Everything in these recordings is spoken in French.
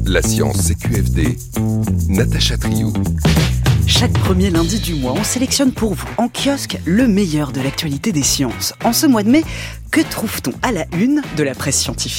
La science CQFD, Natacha Triou. Chaque premier lundi du mois, on sélectionne pour vous, en kiosque, le meilleur de l'actualité des sciences. En ce mois de mai, que trouve-t-on à la une de la presse scientifique ?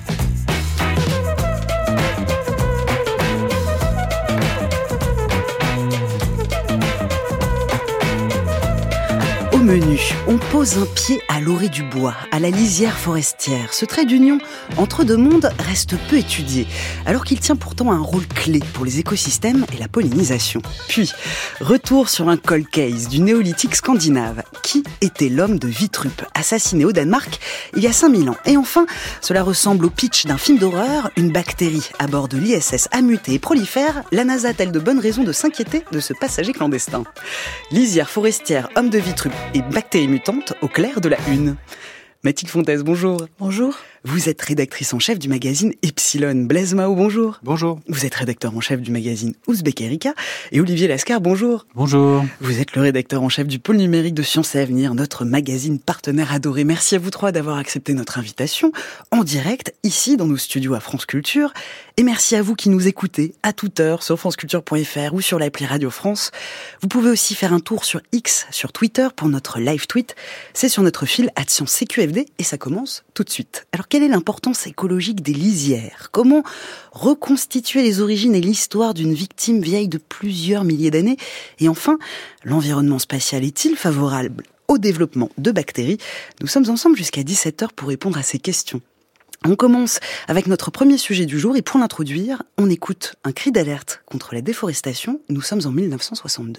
Au menu, on pose un pied à l'orée du bois, à la lisière forestière. Ce trait d'union entre deux mondes reste peu étudié, alors qu'il tient pourtant un rôle clé pour les écosystèmes et la pollinisation. Puis, retour sur un cold case du néolithique scandinave. Qui était l'homme de Wittrup, assassiné au Danemark il y a 5000 ans ? Et enfin, cela ressemble au pitch d'un film d'horreur. Une bactérie à bord de l'ISS a muté et prolifère. La NASA a-t-elle de bonnes raisons de s'inquiéter de ce passager clandestin ? Lisière forestière, homme de Wittrup et bactéries mutantes au clair de la une. Mathilde Fontaise, bonjour. Bonjour. Vous êtes rédactrice en chef du magazine Epsilon. Blaise Mao, bonjour. Bonjour. Vous êtes rédacteur en chef du magazine Ouzbek Erika. Et Olivier Lascar, bonjour. Bonjour. Vous êtes le rédacteur en chef du pôle numérique de Sciences et Avenir, notre magazine partenaire adoré. Merci à vous trois d'avoir accepté notre invitation en direct, ici dans nos studios à France Culture. Et merci à vous qui nous écoutez à toute heure sur franceculture.fr ou sur l'appli Radio France. Vous pouvez aussi faire un tour sur X, sur Twitter pour notre live tweet. C'est sur notre fil @ScienceCQFD et ça commence tout de suite. Alors quelle est l'importance écologique des lisières ? Comment reconstituer les origines et l'histoire d'une victime vieille de plusieurs milliers d'années ? Et enfin, l'environnement spatial est-il favorable au développement de bactéries ? Nous sommes ensemble jusqu'à 17h pour répondre à ces questions. On commence avec notre premier sujet du jour et pour l'introduire, on écoute un cri d'alerte contre la déforestation. Nous sommes en 1962.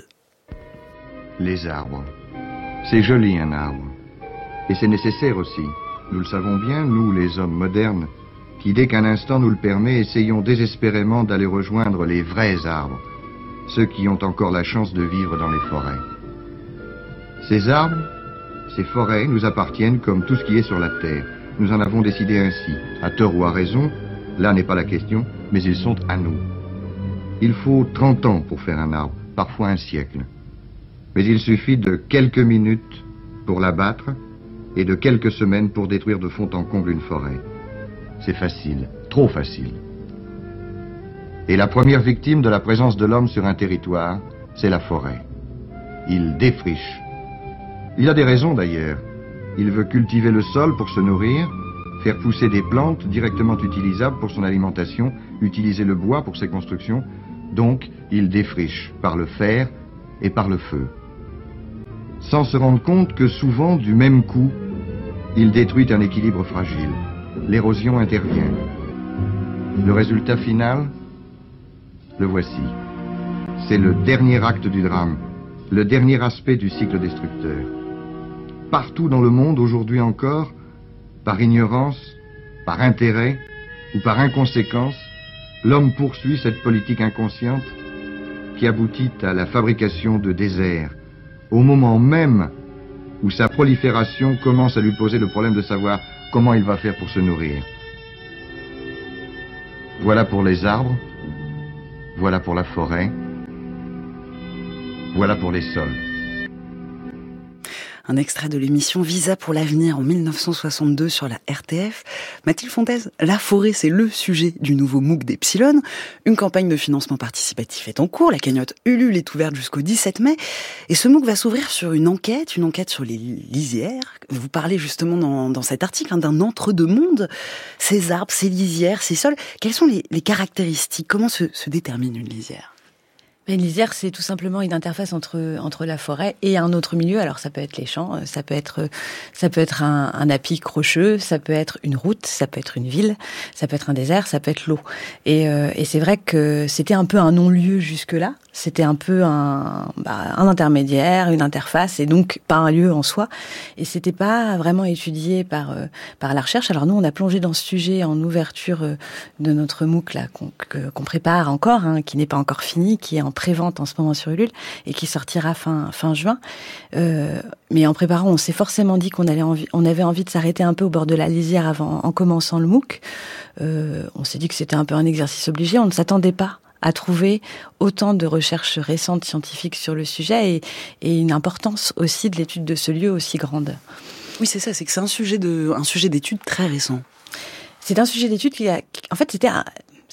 Les arbres. C'est joli un arbre. Et c'est nécessaire aussi. Nous le savons bien, nous les hommes modernes, qui dès qu'un instant nous le permet, essayons désespérément d'aller rejoindre les vrais arbres, ceux qui ont encore la chance de vivre dans les forêts. Ces arbres, ces forêts nous appartiennent comme tout ce qui est sur la terre. Nous en avons décidé ainsi, à tort ou à raison, là n'est pas la question, mais ils sont à nous. Il faut 30 ans pour faire un arbre, parfois un siècle. Mais il suffit de quelques minutes pour l'abattre et de quelques semaines pour détruire de fond en comble une forêt. C'est facile, trop facile. Et la première victime de la présence de l'homme sur un territoire, c'est la forêt. Il défriche. Il a des raisons d'ailleurs. Il veut cultiver le sol pour se nourrir, faire pousser des plantes directement utilisables pour son alimentation, utiliser le bois pour ses constructions. Donc, il défriche par le fer et par le feu. Sans se rendre compte que souvent, du même coup, il détruit un équilibre fragile. L'érosion intervient. Le résultat final, le voici. C'est le dernier acte du drame, le dernier aspect du cycle destructeur. Partout dans le monde, aujourd'hui encore, par ignorance, par intérêt ou par inconséquence, l'homme poursuit cette politique inconsciente qui aboutit à la fabrication de déserts, au moment même où sa prolifération commence à lui poser le problème de savoir comment il va faire pour se nourrir. Voilà pour les arbres, voilà pour la forêt, voilà pour les sols. Un extrait de l'émission Visa pour l'avenir en 1962 sur la RTF. Mathilde Fontaise, la forêt, c'est le sujet du nouveau MOOC d'Epsilon. Une campagne de financement participatif est en cours. La cagnotte Ulule est ouverte jusqu'au 17 mai. Et ce MOOC va s'ouvrir sur une enquête sur les lisières. Vous parlez justement dans cet article d'un entre-deux-mondes. Ces arbres, ces lisières, ces sols. Quelles sont les caractéristiques ? Comment se détermine une lisière ? Une lisière, c'est tout simplement une interface entre la forêt et un autre milieu. Alors, ça peut être les champs, ça peut être un apic rocheux, ça peut être une route, ça peut être une ville, ça peut être un désert, ça peut être l'eau. Et c'est vrai que c'était un peu un non-lieu jusque-là. C'était un peu un intermédiaire, une interface, et donc pas un lieu en soi. Et c'était pas vraiment étudié par la recherche. Alors nous, on a plongé dans ce sujet en ouverture de notre MOOC là qu'on prépare encore, qui n'est pas encore fini, qui est en pré-vente en ce moment sur Ulule et qui sortira fin juin. Mais en préparant, on s'est forcément dit qu'on avait envie de s'arrêter un peu au bord de la lisière en commençant le MOOC. On s'est dit que c'était un peu un exercice obligé. On ne s'attendait pas à trouver autant de recherches récentes scientifiques sur le sujet et une importance aussi de l'étude de ce lieu aussi grande. Oui, c'est ça, c'est que c'est un sujet d'étude très récent. C'est un sujet d'étude qui en fait,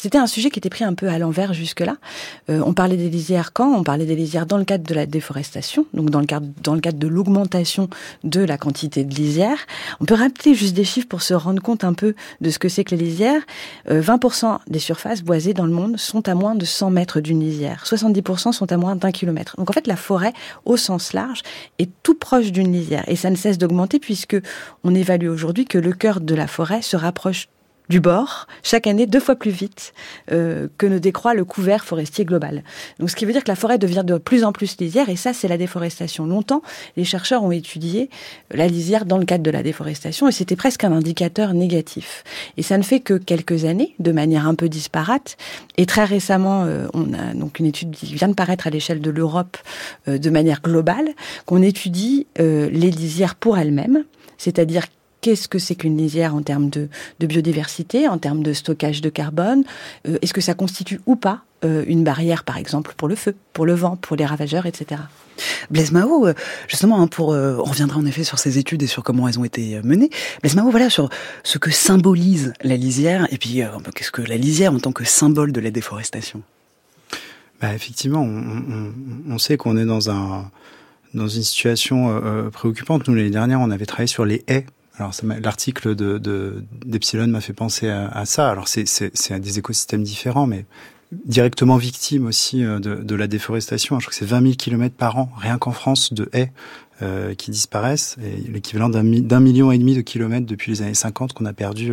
C'était un sujet qui était pris un peu à l'envers jusque-là. On parlait des lisières quand ? On parlait des lisières dans le cadre de la déforestation, donc dans le cadre de l'augmentation de la quantité de lisières. On peut rappeler juste des chiffres pour se rendre compte un peu de ce que c'est que les lisières. 20% des surfaces boisées dans le monde sont à moins de 100 mètres d'une lisière. 70% sont à moins d'1 kilomètre. Donc en fait, la forêt, au sens large, est tout proche d'une lisière. Et ça ne cesse d'augmenter puisque on évalue aujourd'hui que le cœur de la forêt se rapproche du bord, chaque année 2 fois plus vite que ne décroît le couvert forestier global. Donc ce qui veut dire que la forêt devient de plus en plus lisière, et ça c'est la déforestation. Longtemps, les chercheurs ont étudié la lisière dans le cadre de la déforestation, et c'était presque un indicateur négatif. Et ça ne fait que quelques années, de manière un peu disparate, et très récemment, on a donc une étude qui vient de paraître à l'échelle de l'Europe de manière globale, qu'on étudie les lisières pour elles-mêmes, c'est-à-dire qu'est-ce que c'est qu'une lisière en termes de biodiversité, en termes de stockage de carbone? Est-ce que ça constitue ou pas une barrière, par exemple, pour le feu, pour le vent, pour les ravageurs, etc. Blaise Mahaut, justement, on reviendra en effet sur ces études et sur comment elles ont été menées. Blaise Mahaut, voilà, sur ce que symbolise la lisière, et puis qu'est-ce que la lisière en tant que symbole de la déforestation? Effectivement, on sait qu'on est dans une situation préoccupante. Nous, l'année dernière, on avait travaillé sur les haies. Alors, l'article d'Epsilon m'a fait penser à ça. Alors, c'est des écosystèmes différents, mais directement victimes aussi de la déforestation. Je crois que c'est 20 000 kilomètres par an, rien qu'en France, de haies qui disparaissent. Et l'équivalent d'1,5 million de kilomètres depuis les années 50 qu'on a perdu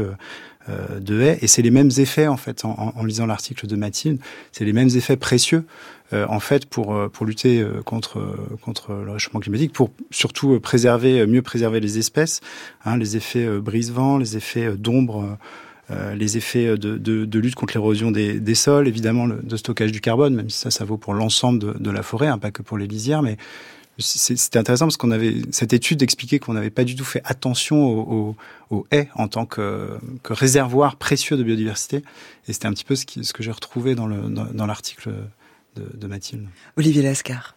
de haies. Et c'est les mêmes effets, en fait, en lisant l'article de Mathilde, c'est les mêmes effets précieux en fait, pour lutter contre le réchauffement climatique, pour surtout mieux préserver les espèces, les effets brise-vent, les effets d'ombre, les effets de lutte contre l'érosion des sols, évidemment de stockage du carbone, même si ça vaut pour l'ensemble de la forêt, pas que pour les lisières, mais c'était intéressant parce qu'on avait cette étude expliquait qu'on n'avait pas du tout fait attention aux haies en tant que réservoir précieux de biodiversité, et c'était un petit peu ce que j'ai retrouvé dans l'article de Mathilde. Olivier Lascar.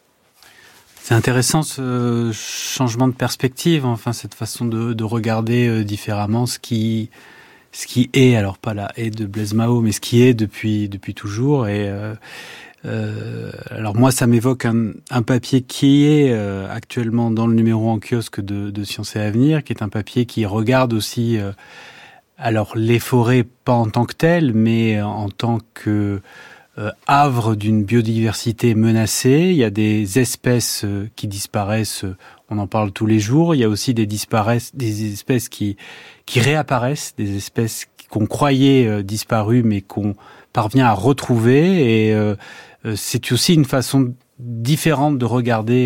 C'est intéressant ce changement de perspective, enfin cette façon de regarder différemment ce qui est, alors pas la haie de Blaise Mahaut, mais ce qui est depuis toujours. Et alors moi, ça m'évoque un papier qui est actuellement dans le numéro en kiosque de Sciences et Avenir, qui est un papier qui regarde aussi alors les forêts pas en tant que telles, mais en tant que havre d'une biodiversité menacée. Il y a des espèces qui disparaissent, on en parle tous les jours. Il y a aussi des espèces qui réapparaissent, des espèces qu'on croyait disparues mais qu'on parvient à retrouver. Et c'est aussi une façon différente de regarder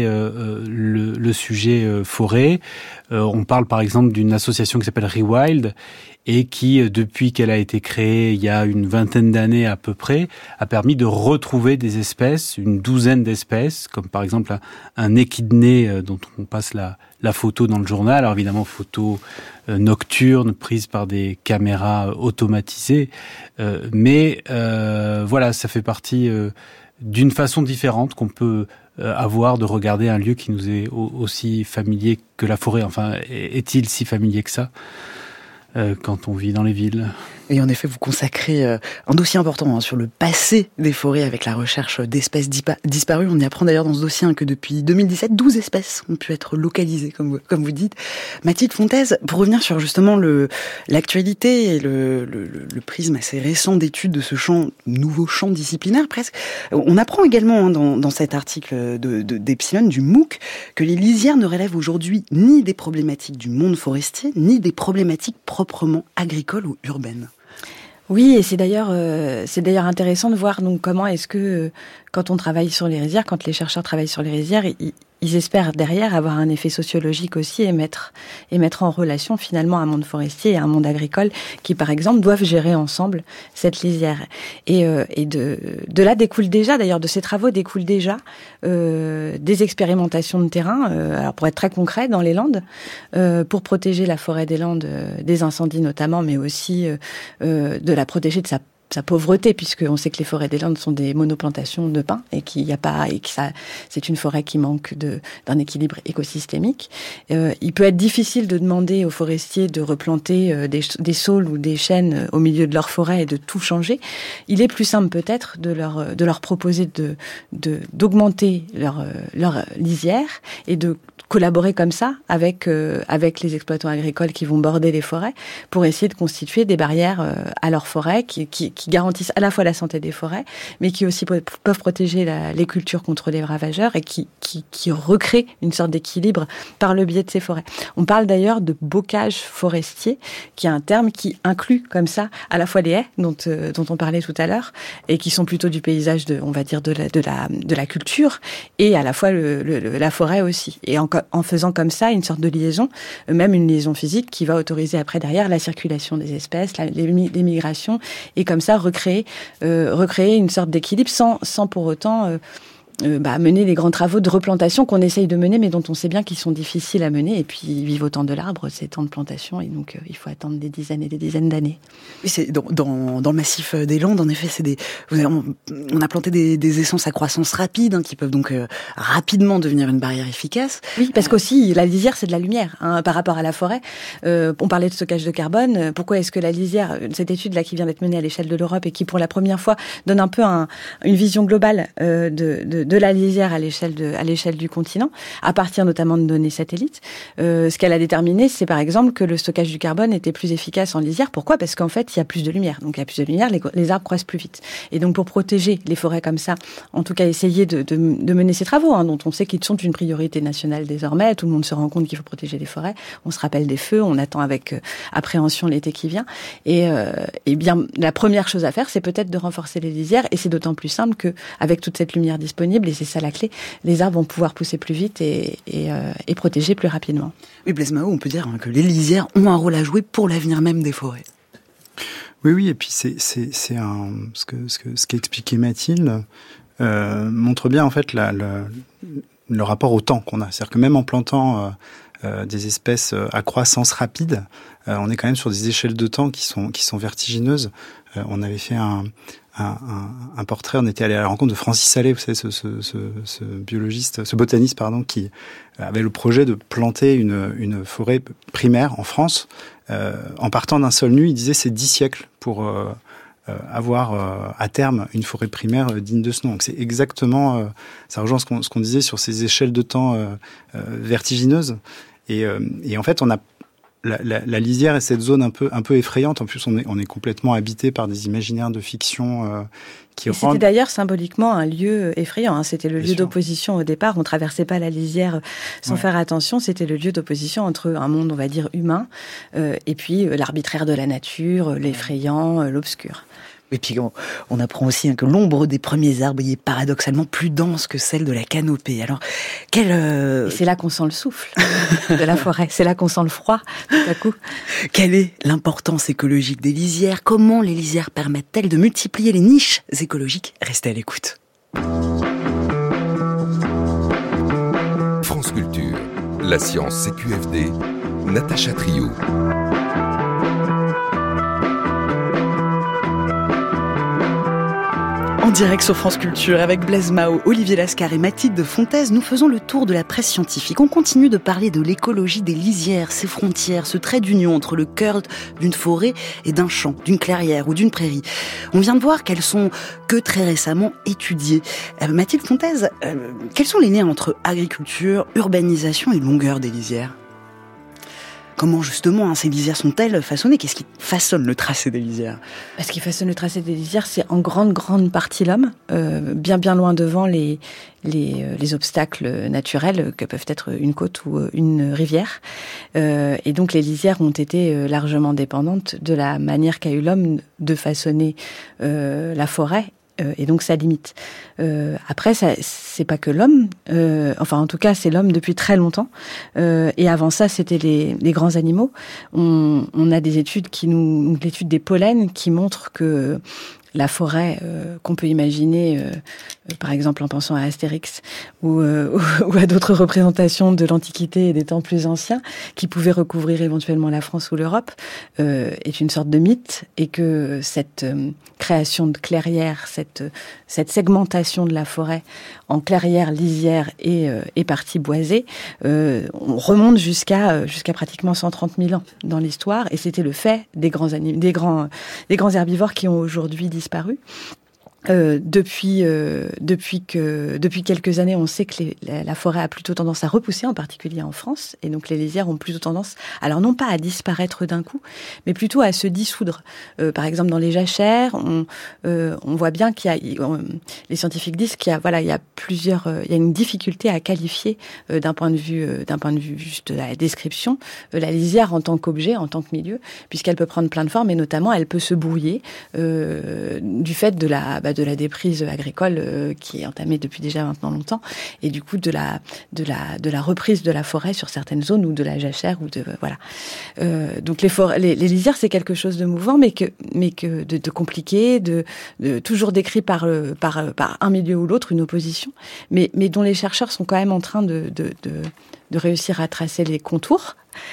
le sujet forêt. On parle par exemple d'une association qui s'appelle Rewild et qui, depuis qu'elle a été créée il y a une 20aine d'années à peu près, a permis de retrouver des espèces, une 12aine d'espèces, comme par exemple un échidné dont on passe la photo dans le journal. Alors évidemment, photo nocturne prise par des caméras automatisées, mais voilà, ça fait partie d'une façon différente qu'on peut avoir de regarder un lieu qui nous est aussi familier que la forêt. Enfin, est-il si familier que ça quand on vit dans les villes? Et en effet, vous consacrez un dossier important sur le passé des forêts avec la recherche d'espèces disparues. On y apprend d'ailleurs dans ce dossier que depuis 2017, 12 espèces ont pu être localisées, comme vous dites. Mathilde Fontaise, pour revenir sur justement l'actualité et le prisme assez récent d'études de ce nouveau champ disciplinaire presque, on apprend également dans cet article d'Epsilon, du MOOC, que les lisières ne relèvent aujourd'hui ni des problématiques du monde forestier, ni des problématiques proprement agricoles ou urbaines. Oui, et c'est d'ailleurs intéressant de voir donc comment est-ce que quand on travaille sur les rizières, quand les chercheurs travaillent sur les rizières, ils espèrent derrière avoir un effet sociologique aussi et mettre en relation finalement un monde forestier et un monde agricole qui, par exemple, doivent gérer ensemble cette lisière. Et de là découle déjà, d'ailleurs, de ces travaux découlent déjà des expérimentations de terrain. Alors pour être très concret, dans les Landes, pour protéger la forêt des Landes des incendies notamment, mais aussi de la protéger de sa sa pauvreté, puisqu'on sait que les forêts des Landes sont des monoplantations de pins et c'est une forêt qui manque d'un équilibre écosystémique. Il peut être difficile de demander aux forestiers de replanter des saules ou des chênes au milieu de leur forêt et de tout changer. Il est plus simple peut-être de leur proposer d'augmenter leur lisière et de collaborer comme ça avec les exploitants agricoles qui vont border les forêts pour essayer de constituer des barrières à leurs forêts qui garantissent à la fois la santé des forêts, mais qui aussi peuvent protéger les cultures contre les ravageurs et qui recréent une sorte d'équilibre par le biais de ces forêts. On parle d'ailleurs de bocage forestier, qui est un terme qui inclut comme ça à la fois les haies dont on parlait tout à l'heure et qui sont plutôt du paysage on va dire de la culture, et à la fois la forêt aussi. Et en faisant comme ça une sorte de liaison, même une liaison physique qui va autoriser après derrière la circulation des espèces, les migrations, et comme ça recréer une sorte d'équilibre sans pour autant mener les grands travaux de replantation qu'on essaye de mener, mais dont on sait bien qu'ils sont difficiles à mener. Et puis, vivre au temps de l'arbre, c'est temps de plantation, et donc il faut attendre des dizaines et des dizaines d'années. Oui, c'est dans le massif des Landes, en effet, on a planté des essences à croissance rapide, qui peuvent donc rapidement devenir une barrière efficace. Oui, parce qu'aussi, la lisière, c'est de la lumière, par rapport à la forêt. On parlait de stockage de carbone. Pourquoi est-ce que la lisière, cette étude-là qui vient d'être menée à l'échelle de l'Europe et qui, pour la première fois, donne un peu une vision globale de la lisière à l'échelle du continent, à partir notamment de données satellites. Ce qu'elle a déterminé, c'est par exemple que le stockage du carbone était plus efficace en lisière. Pourquoi ? Parce qu'en fait, il y a plus de lumière. Donc, il y a plus de lumière, les arbres croissent plus vite. Et donc, pour protéger les forêts comme ça, en tout cas, essayer de mener ces travaux, dont on sait qu'ils sont une priorité nationale désormais. Tout le monde se rend compte qu'il faut protéger les forêts. On se rappelle des feux. On attend avec appréhension l'été qui vient. Et bien, la première chose à faire, c'est peut-être de renforcer les lisières. Et c'est d'autant plus simple qu'avec toute cette lumière disponible, et c'est ça la clé, les arbres vont pouvoir pousser plus vite et protéger plus rapidement. Oui, Blaise Mahot, on peut dire que les lisières ont un rôle à jouer pour l'avenir même des forêts. Oui, et puis ce qu'expliquait Mathilde montre bien en fait le rapport au temps qu'on a. C'est-à-dire que même en plantant des espèces à croissance rapide, on est quand même sur des échelles de temps qui sont vertigineuses. On avait fait un portrait, on était allé à la rencontre de Francis Allais, vous savez, ce biologiste, ce botaniste, qui avait le projet de planter une forêt primaire en France. En partant d'un sol nu, il disait c'est 10 siècles pour avoir à terme une forêt primaire digne de ce nom. Donc c'est exactement, ça rejoint ce qu'on disait sur ces échelles de temps vertigineuses. Et en fait, on a la lisière est cette zone un peu effrayante. En plus, on est complètement habité par des imaginaires de fiction qui rendent... C'était d'ailleurs symboliquement un lieu effrayant. C'était le lieu d'opposition au départ. On traversait pas la lisière sans faire attention. C'était le lieu d'opposition entre un monde, on va dire, humain, et puis l'arbitraire de la nature, l'effrayant, l'obscur. Et puis on apprend aussi que l'ombre des premiers arbres est paradoxalement plus dense que celle de la canopée. Alors, Et c'est là qu'on sent le souffle de la forêt. C'est là qu'on sent le froid, tout à coup. Quelle est l'importance écologique des lisières ? Comment les lisières permettent-elles de multiplier les niches écologiques ? Restez à l'écoute. France Culture, la science CQFD, Natacha Trio. En direct sur France Culture, avec Blaise Mahot, Olivier Lascar et Mathilde Fontaise, nous faisons le tour de la presse scientifique. On continue de parler de l'écologie des lisières, ces frontières, ce trait d'union entre le cœur d'une forêt et d'un champ, d'une clairière ou d'une prairie. On vient de voir qu'elles sont que très récemment étudiées. Mathilde Fontaise, quels sont les liens entre agriculture, urbanisation et longueur des lisières ? Comment justement ces lisières sont-elles façonnées ? Qu'est-ce qui façonne le tracé des lisières ? Ce qui façonne le tracé des lisières, c'est en grande partie l'homme, bien loin devant les obstacles naturels que peuvent être une côte ou une rivière. Et donc les lisières ont été largement dépendantes de la manière qu'a eu l'homme de façonner la forêt. Et donc ça limite. Après, c'est pas que l'homme. En tout cas, c'est l'homme depuis très longtemps. Et avant ça, c'était les grands animaux. On a des études l'étude des pollens qui montrent que la forêt qu'on peut imaginer, par exemple en pensant à Astérix ou à d'autres représentations de l'Antiquité et des temps plus anciens, qui pouvaient recouvrir éventuellement la France ou l'Europe, est une sorte de mythe, et que cette création de clairières, cette segmentation de la forêt en clairières, lisières et parties boisées, on remonte jusqu'à pratiquement 130 000 ans dans l'histoire, et c'était le fait des grands herbivores qui ont aujourd'hui disparu. Depuis quelques années, on sait que la forêt a plutôt tendance à repousser, en particulier en France, et donc les lisières ont plutôt tendance, alors non pas à disparaître d'un coup, mais plutôt à se dissoudre. Par exemple, dans les jachères, on voit bien les scientifiques disent qu'il y a une difficulté à qualifier d'un point de vue juste de la description, la lisière en tant qu'objet, en tant que milieu, puisqu'elle peut prendre plein de formes, et notamment elle peut se brouiller du fait de la déprise agricole qui est entamée depuis déjà maintenant longtemps, et du coup de la reprise de la forêt sur certaines zones, ou de la jachère, ou donc les lisières, c'est quelque chose de mouvant, mais que de compliqué, de toujours décrit par un milieu ou l'autre, une opposition, mais dont les chercheurs sont quand même en train de réussir à tracer les contours,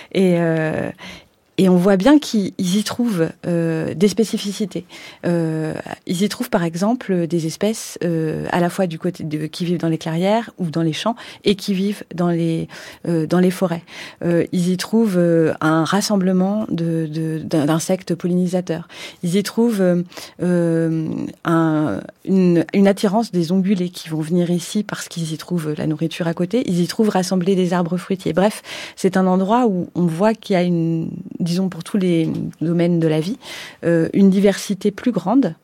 et on voit bien qu'ils y trouvent des spécificités. Ils y trouvent par exemple des espèces à la fois du côté qui vivent dans les clairières ou dans les champs, et qui vivent dans les forêts. Ils y trouvent un rassemblement d'insectes pollinisateurs. Ils y trouvent une attirance des ongulés qui vont venir ici parce qu'ils y trouvent la nourriture à côté. Ils y trouvent rassemblés des arbres fruitiers. Bref, c'est un endroit où on voit qu'il y a disons pour tous les domaines de la vie, une diversité plus grande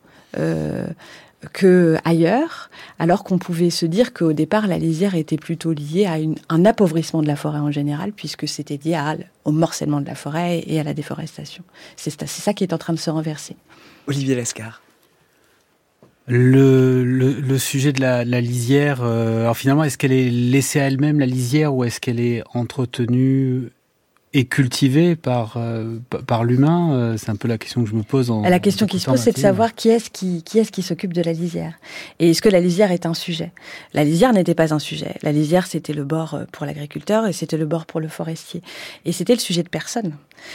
que ailleurs, alors qu'on pouvait se dire qu'au départ, la lisière était plutôt liée à un appauvrissement de la forêt en général, puisque c'était lié au morcellement de la forêt et à la déforestation. C'est ça qui est en train de se renverser. Olivier Lescar. Le sujet de la lisière, alors finalement, est-ce qu'elle est laissée à elle-même, la lisière, ou est-ce qu'elle est entretenue et cultivée par l'humain? C'est un peu la question que je me pose. La question qui se pose, c'est de savoir qui est-ce qui s'occupe de la lisière. Et est-ce que la lisière est un sujet? La lisière n'était pas un sujet. La lisière, c'était le bord pour l'agriculteur, et c'était le bord pour le forestier. Et c'était le sujet de personne.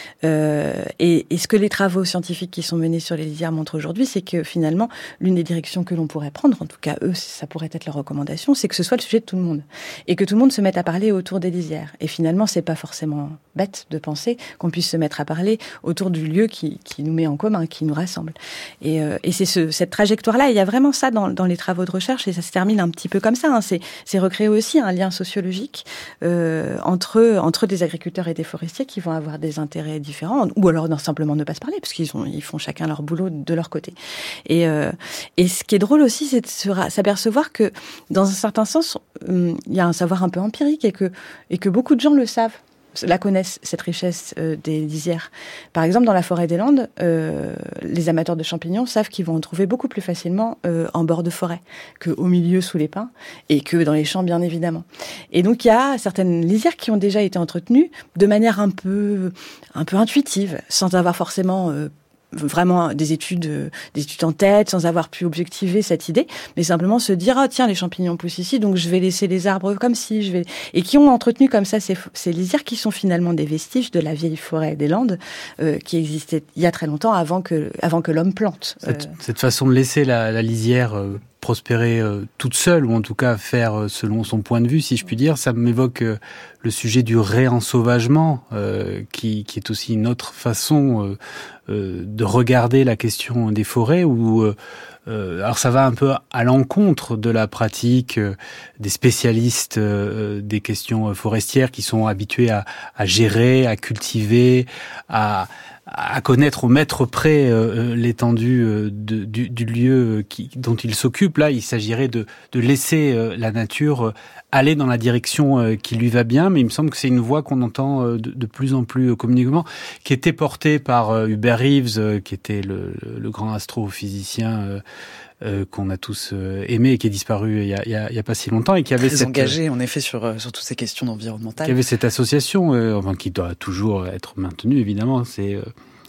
Et ce que les travaux scientifiques qui sont menés sur les lisières montrent aujourd'hui, c'est que finalement, l'une des directions que l'on pourrait prendre, en tout cas eux, ça pourrait être leur recommandation, c'est que ce soit le sujet de tout le monde. Et que tout le monde se mette à parler autour des lisières. Et finalement, c'est pas forcément bête de penser qu'on puisse se mettre à parler autour du lieu qui nous met en commun, qui nous rassemble. Et c'est cette trajectoire-là, il y a vraiment ça dans les travaux de recherche, et ça se termine un petit peu comme ça. C'est recréer aussi un lien sociologique entre des agriculteurs et des forestiers qui vont avoir des intérêts différents, ou alors simplement ne pas se parler, parce qu'ils font chacun leur boulot de leur côté. Et ce qui est drôle aussi, c'est de s'apercevoir que, dans un certain sens, il y a un savoir un peu empirique, et que beaucoup de gens le savent, la connaissent, cette richesse des lisières. Par exemple, dans la forêt des Landes, les amateurs de champignons savent qu'ils vont en trouver beaucoup plus facilement en bord de forêt qu'au milieu sous les pins, et que dans les champs, bien évidemment. Et donc, il y a certaines lisières qui ont déjà été entretenues de manière un peu intuitive, sans avoir forcément vraiment des études en tête, sans avoir pu objectiver cette idée, mais simplement se dire, ah tiens, les champignons poussent ici, donc je vais laisser les arbres comme si, et qui ont entretenu comme ça ces lisières, qui sont finalement des vestiges de la vieille forêt des Landes, qui existait il y a très longtemps, avant que l'homme plante. Cette façon de laisser la lisière prospérer toute seule, ou en tout cas faire selon son point de vue, si je puis dire, ça m'évoque le sujet du réensauvagement, qui est aussi une autre façon de regarder la question des forêts, où alors ça va un peu à l'encontre de la pratique des spécialistes des questions forestières, qui sont habitués à gérer, à cultiver, à connaître au mètre près l'étendue du lieu dont il s'occupe. Là, il s'agirait de laisser la nature aller dans la direction qui lui va bien, mais il me semble que c'est une voix qu'on entend de plus en plus communément, qui était portée par Hubert Reeves, qui était le grand astrophysicien qu'on a tous aimé, et qui est disparu il y a pas si longtemps, et qui avait engagé en effet sur toutes ces questions environnementales. Qui avait cette association, qui doit toujours être maintenue évidemment. C'est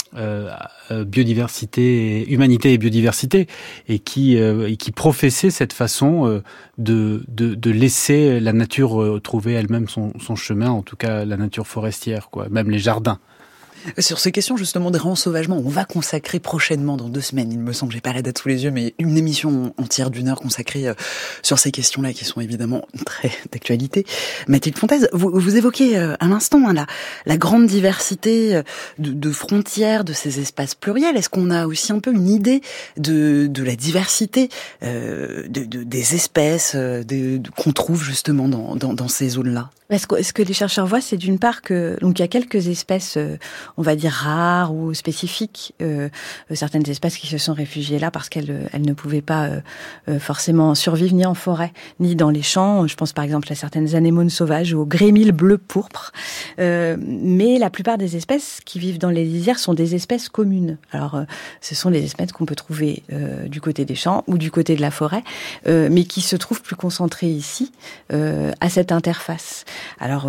humanité et biodiversité, et qui professait cette façon de laisser la nature trouver elle-même son chemin, en tout cas la nature forestière, quoi, même les jardins. Sur ces questions justement des réensauvagements, on va consacrer prochainement, dans 2 semaines, il me semble, j'ai pas la date sous les yeux, mais une émission entière d'1 heure consacrée sur ces questions-là qui sont évidemment très d'actualité. Mathilde Fontaise, vous évoquez à l'instant la grande diversité de frontières de ces espaces pluriels. Est-ce qu'on a aussi un peu une idée de la diversité des espèces qu'on trouve justement dans ces zones-là? Ce que les chercheurs voient, c'est d'une part donc il y a quelques espèces, on va dire rares ou spécifiques, certaines espèces qui se sont réfugiées là parce qu'elles ne pouvaient pas forcément survivre ni en forêt ni dans les champs. Je pense par exemple à certaines anémones sauvages ou aux grémilles bleu pourpre. Mais la plupart des espèces qui vivent dans les lisières sont des espèces communes. Alors, ce sont des espèces qu'on peut trouver du côté des champs ou du côté de la forêt, mais qui se trouvent plus concentrées ici, à cette interface. Alors,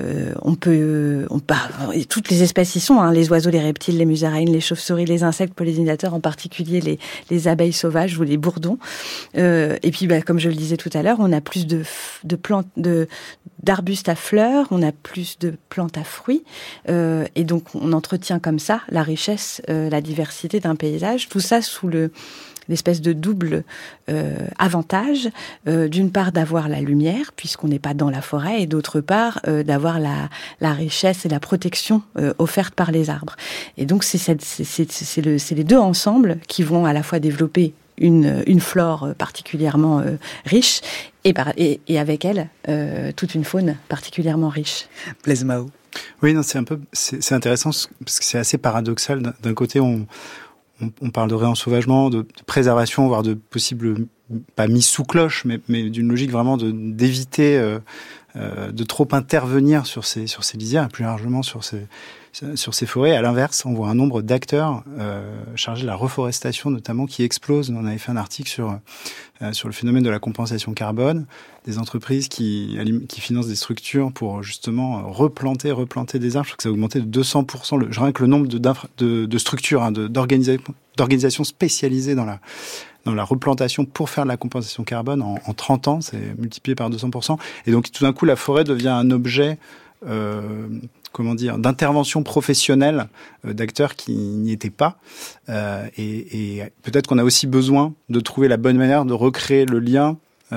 toutes les espèces y sont, hein, les oiseaux, les reptiles, les musaraignes, les chauves-souris, les insectes pollinisateurs, en particulier les abeilles sauvages ou les bourdons. Et puis, comme je le disais tout à l'heure, on a plus de plantes, d'arbustes à fleurs, on a plus de plantes à fruits, et donc on entretient comme ça la richesse, la diversité d'un paysage. Tout ça sous l'espèce de double avantage, d'une part d'avoir la lumière, puisqu'on n'est pas dans la forêt, et d'autre part d'avoir la richesse et la protection offerte par les arbres. Et donc c'est les deux ensemble qui vont à la fois développer une flore particulièrement riche, et avec elle toute une faune particulièrement riche. Blaise Mao. Oui, non, c'est intéressant parce que c'est assez paradoxal. D'un côté, on parle de réensauvagement, de préservation, voire de possible, pas mise sous cloche, mais d'une logique vraiment d'éviter de trop intervenir sur ces lisières, et plus largement sur ces forêts. À l'inverse, on voit un nombre d'acteurs chargés de la reforestation, notamment, qui explosent. On avait fait un article sur le phénomène de la compensation carbone, des entreprises qui financent des structures pour justement replanter des arbres. Je crois que ça a augmenté de 200%. Rien que le nombre de structures, d'organisations spécialisées dans la replantation pour faire de la compensation carbone en 30 ans, c'est multiplié par 200%. Et donc tout d'un coup, la forêt devient un objet d'intervention professionnelle d'acteurs qui n'y étaient pas. Et peut-être qu'on a aussi besoin de trouver la bonne manière de recréer le lien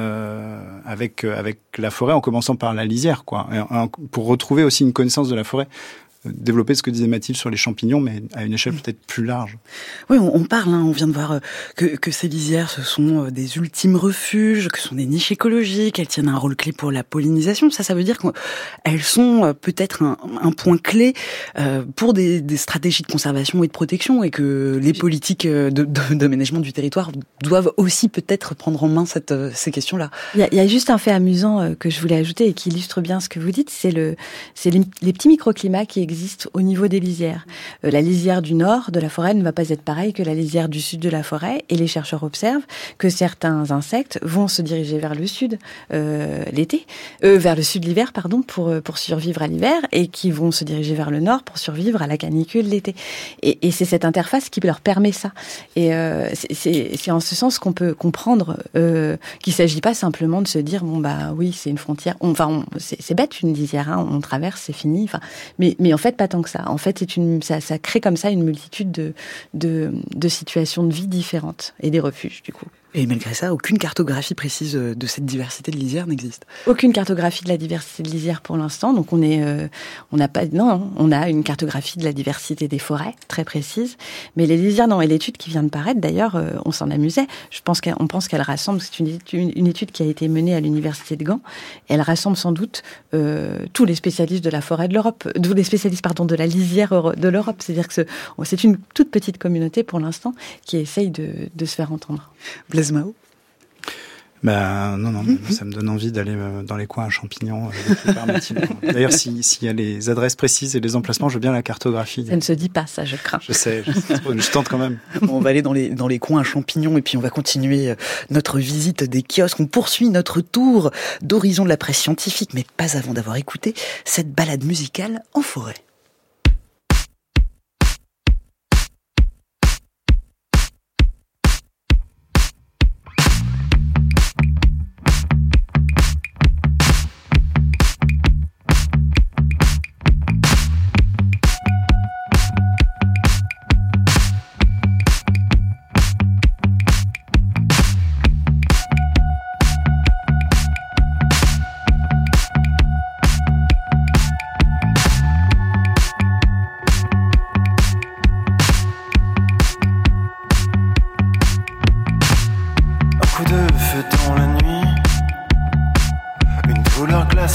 avec la forêt, en commençant par la lisière, quoi, pour retrouver aussi une connaissance de la forêt. Développer ce que disait Mathilde sur les champignons, mais à une échelle peut-être plus large. Oui, on parle, on vient de voir que ces lisières, ce sont des ultimes refuges, que ce sont des niches écologiques, elles tiennent un rôle clé pour la pollinisation. Ça veut dire qu'elles sont peut-être un point clé pour des stratégies de conservation et de protection, et que les politiques d'aménagement du territoire doivent aussi peut-être prendre en main ces questions-là. Il y a juste un fait amusant que je voulais ajouter et qui illustre bien ce que vous dites, c'est les petits microclimats qui existent au niveau des lisières. La lisière du nord de la forêt ne va pas être pareille que la lisière du sud de la forêt, et les chercheurs observent que certains insectes vont se diriger vers le sud vers le sud l'hiver, pour survivre à l'hiver, et qui vont se diriger vers le nord pour survivre à la canicule l'été. Et c'est cette interface qui leur permet ça. Et c'est en ce sens qu'on peut comprendre qu'il s'agit pas simplement de se dire oui, c'est une frontière. C'est bête une lisière, on traverse, c'est fini. Mais en fait, pas tant que ça. En fait, ça crée comme ça une multitude de situations de vie différentes, et des refuges, du coup. Et malgré ça, aucune cartographie précise de cette diversité de lisières n'existe. Aucune cartographie de la diversité de lisières pour l'instant. Donc on a une cartographie de la diversité des forêts très précise. Mais les lisières, et l'étude qui vient de paraître, d'ailleurs, on s'en amusait. On pense qu'elle rassemble, c'est une étude qui a été menée à l'université de Gand. Elle rassemble sans doute tous les spécialistes de la forêt de l'Europe, tous les spécialistes, de la lisière de l'Europe. C'est-à-dire que c'est une toute petite communauté pour l'instant qui essaye de se faire entendre. Blaise Mao. Non, ça me donne envie d'aller dans les coins à champignons. D'ailleurs, s'il y a les adresses précises et les emplacements, je veux bien la cartographie. Ça ne se dit pas, ça, je crains. Je sais, je tente quand même. On va aller dans les coins à champignons, et puis on va continuer notre visite des kiosques. On poursuit notre tour d'horizon de la presse scientifique, mais pas avant d'avoir écouté cette balade musicale en forêt.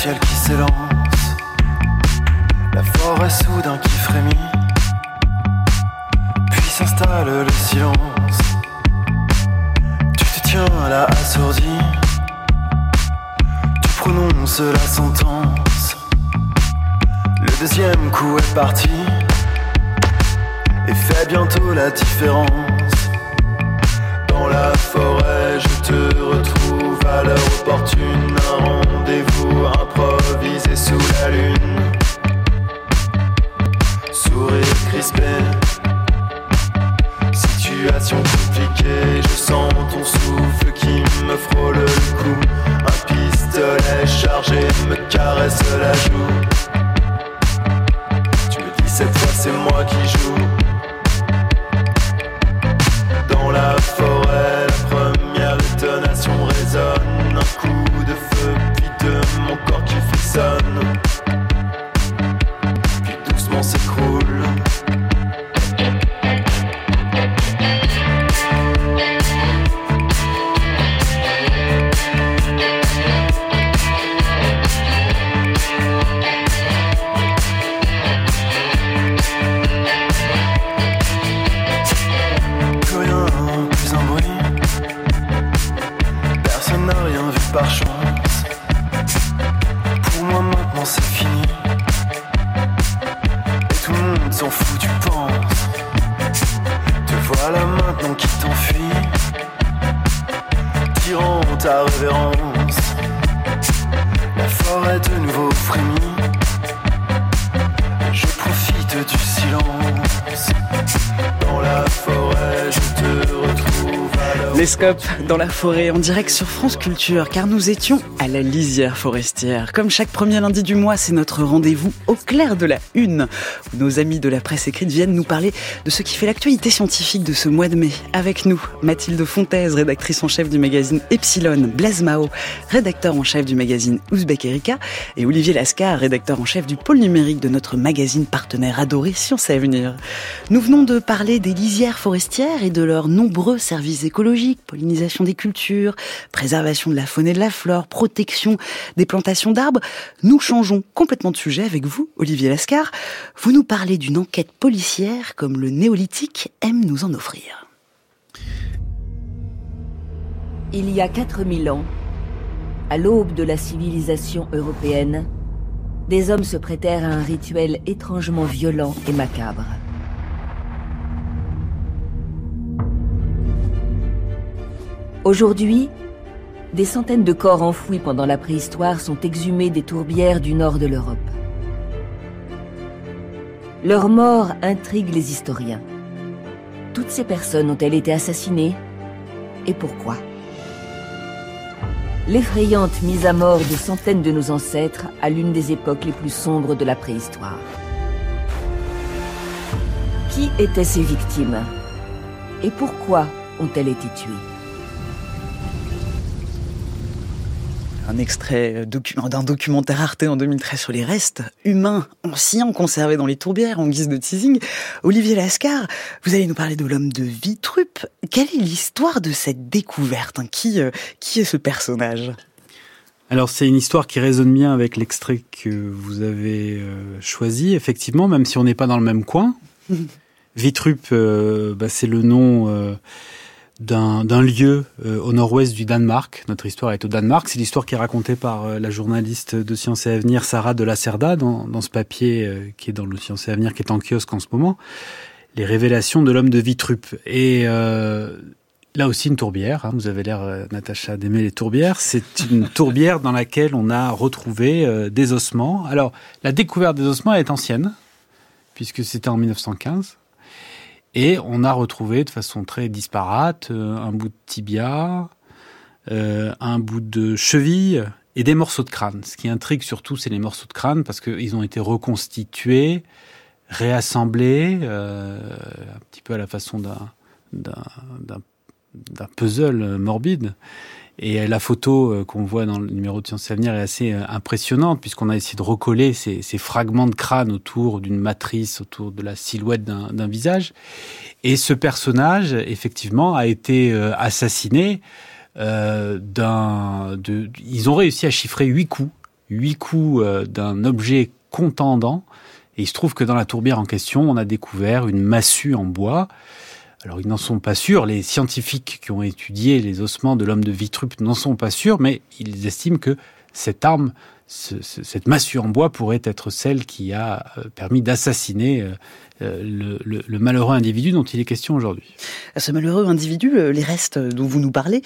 ciel qui s'élance, la forêt soudain qui frémit, puis s'installe le silence. Tu te tiens là assourdi, tu prononces la sentence. Le deuxième coup est parti et fait bientôt la différence. Dans la forêt, je te retrouve à l'heure opportune. Un rendez-vous improvisé sous la lune. Sourire crispé, situation compliquée. Je sens ton souffle qui me frôle le cou. Un pistolet chargé me caresse la joue. Tu me dis cette fois c'est moi qui joue. Dans la forêt, la première détonation résonne. Un coup de feu, puis de mon corps qui frissonne, puis doucement s'écroule. Par chance, pour moi maintenant c'est fini. Et tout le monde s'en fout, tu penses. Te voilà maintenant qui t'enfuis, tirant ta révérence. La forêt de nouveau frémit. Je profite du silence. Dans la forêt, je te retrouve. Les Scopes dans la forêt en direct sur France Culture, car nous étions à la lisière forestière. Comme chaque premier lundi du mois, c'est notre rendez-vous au clair de la une, où nos amis de la presse écrite viennent nous parler de ce qui fait l'actualité scientifique de ce mois de mai. Avec nous, Mathilde Fontaise, rédactrice en chef du magazine Epsilon, Blaise Mao, rédacteur en chef du magazine Ouzbek Erika, et Olivier Lascar, rédacteur en chef du pôle numérique de notre magazine partenaire adoré Science et Avenir. Nous venons de parler des lisières forestières et de leurs nombreux services écologiques, pollinisation des cultures, préservation de la faune et de la flore, protection des plantations d'arbres. Nous changeons complètement de sujet avec vous, Olivier Lascar. Vous nous parlez d'une enquête policière comme le néolithique aime nous en offrir. Il y a 4000 ans, à l'aube de la civilisation européenne, des hommes se prêtèrent à un rituel étrangement violent et macabre. Aujourd'hui, des centaines de corps enfouis pendant la préhistoire sont exhumés des tourbières du nord de l'Europe. Leur mort intrigue les historiens. Toutes ces personnes ont-elles été assassinées? Et pourquoi? L'effrayante mise à mort de centaines de nos ancêtres à l'une des époques les plus sombres de la préhistoire. Qui étaient ces victimes? Et pourquoi ont-elles été tuées? Un extrait d'un documentaire Arte en 2013 sur les restes humains anciens conservés dans les tourbières en guise de teasing. Olivier Lascar, vous allez nous parler de l'homme de Vitrup. Quelle est l'histoire de cette découverte? Qui est ce personnage? Alors c'est une histoire qui résonne bien avec l'extrait que vous avez choisi, effectivement, même si on n'est pas dans le même coin. Vitrup, c'est le nom d'un lieu au nord-ouest du Danemark. Notre histoire est au Danemark. C'est l'histoire qui est racontée par la journaliste de Science et Avenir, Sarah de Lacerda, dans ce papier qui est dans le Science et Avenir, qui est en kiosque en ce moment. Les révélations de l'homme de Vitrup. Et là aussi une tourbière. Vous avez l'air, Natacha, d'aimer les tourbières. C'est une tourbière dans laquelle on a retrouvé des ossements. Alors, la découverte des ossements est ancienne, puisque c'était en 1915. Et on a retrouvé de façon très disparate un bout de tibia, un bout de cheville et des morceaux de crâne. Ce qui intrigue surtout, c'est les morceaux de crâne parce qu'ils ont été reconstitués, réassemblés, un petit peu à la façon d'un puzzle morbide. Et la photo qu'on voit dans le numéro de Science et Avenir est assez impressionnante puisqu'on a essayé de recoller ces fragments de crâne autour d'une matrice, autour de la silhouette d'un visage. Et ce personnage, effectivement, a été assassiné ils ont réussi à chiffrer 8 coups. 8 coups d'un objet contendant. Et il se trouve que dans la tourbière en question, on a découvert une massue en bois. Alors, ils n'en sont pas sûrs. Les scientifiques qui ont étudié les ossements de l'homme de Wittrup n'en sont pas sûrs, mais ils estiment que cette arme, cette massue en bois pourrait être celle qui a permis d'assassiner le malheureux individu dont il est question aujourd'hui. Ce malheureux individu, les restes dont vous nous parlez,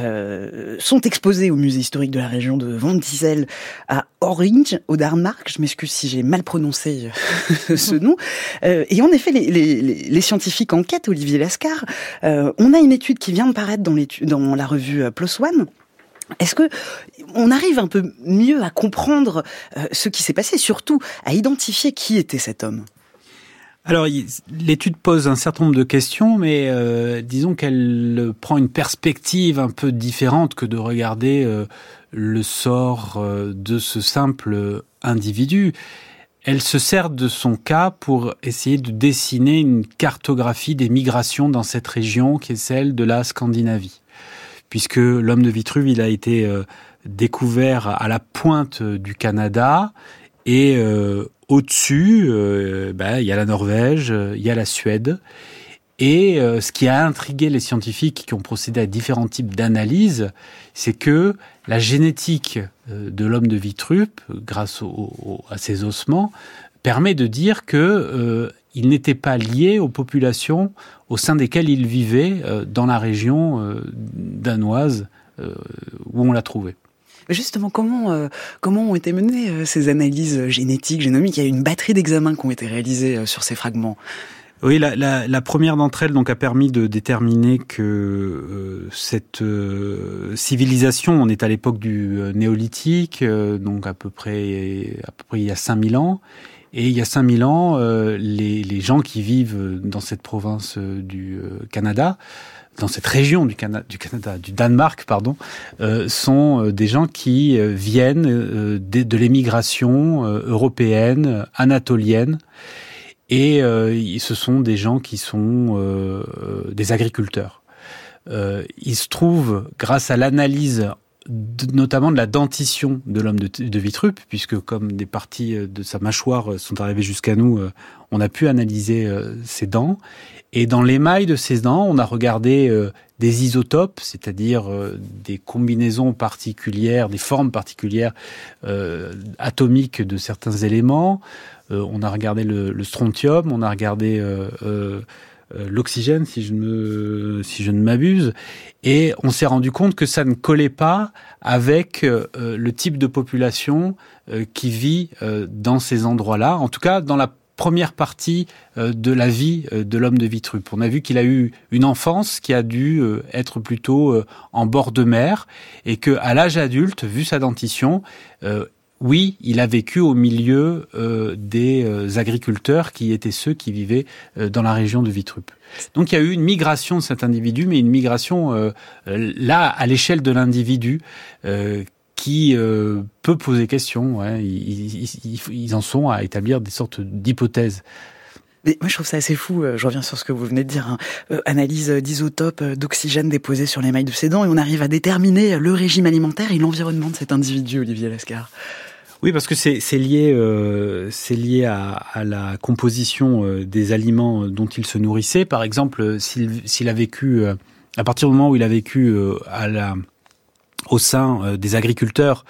sont exposés au musée historique de la région de Vandisel à Orange, au Danemark. Je m'excuse si j'ai mal prononcé ce nom. Et en effet, les scientifiques enquêtent, Olivier Lascar. On a une étude qui vient de paraître dans la revue PLOS ONE. Est-ce que on arrive un peu mieux à comprendre ce qui s'est passé, surtout à identifier qui était cet homme ? Alors, l'étude pose un certain nombre de questions, mais disons qu'elle prend une perspective un peu différente que de regarder le sort de ce simple individu. Elle se sert de son cas pour essayer de dessiner une cartographie des migrations dans cette région qui est celle de la Scandinavie. Puisque l'homme de Wittrup, il a été découvert à la pointe du Canada et au-dessus, il y a la Norvège, il y a la Suède. Et ce qui a intrigué les scientifiques qui ont procédé à différents types d'analyses, c'est que la génétique de l'homme de Wittrup, grâce à ses ossements, permet de dire que il n'était pas lié aux populations au sein desquelles il vivait dans la région danoise où on l'a trouvé. Justement, comment ont été menées ces analyses génétiques, génomiques ? Il y a une batterie d'examens qui ont été réalisés sur ces fragments. Oui, la première d'entre elles donc a permis de déterminer que cette civilisation, on est à l'époque du néolithique, donc à peu près il y a 5000 ans. Et il y a 5000 ans, les gens qui vivent dans cette province du Canada, dans cette région du Danemark, sont des gens qui viennent de l'émigration européenne, anatolienne. Et ce sont des gens qui sont des agriculteurs. Il se trouve, grâce à l'analyse notamment de la dentition de l'homme de Wittrup, puisque comme des parties de sa mâchoire sont arrivées jusqu'à nous, on a pu analyser ses dents. Et dans l'émail de ces dents, on a regardé des isotopes, c'est-à-dire des combinaisons particulières, des formes particulières atomiques de certains éléments. On a regardé le strontium, on a regardé l'oxygène, si je ne m'abuse, et on s'est rendu compte que ça ne collait pas avec le type de population qui vit dans ces endroits-là, en tout cas dans la première partie de la vie de l'homme de Wittrup. On a vu qu'il a eu une enfance qui a dû être plutôt en bord de mer, et que à l'âge adulte, vu sa dentition, oui, il a vécu au milieu des agriculteurs qui étaient ceux qui vivaient dans la région de Wittrup. Donc il y a eu une migration de cet individu, mais une migration là à l'échelle de l'individu qui peut poser question. Ouais. Ils en sont à établir des sortes d'hypothèses. Mais moi, je trouve ça assez fou. Je reviens sur ce que vous venez de dire. Analyse d'isotopes d'oxygène déposés sur l'émail de ses dents, et on arrive à déterminer le régime alimentaire et l'environnement de cet individu, Olivier Lascar. Oui, parce que c'est lié à la composition des aliments dont il se nourrissait. Par exemple, s'il a vécu, à partir du moment où il a vécu au sein des agriculteurs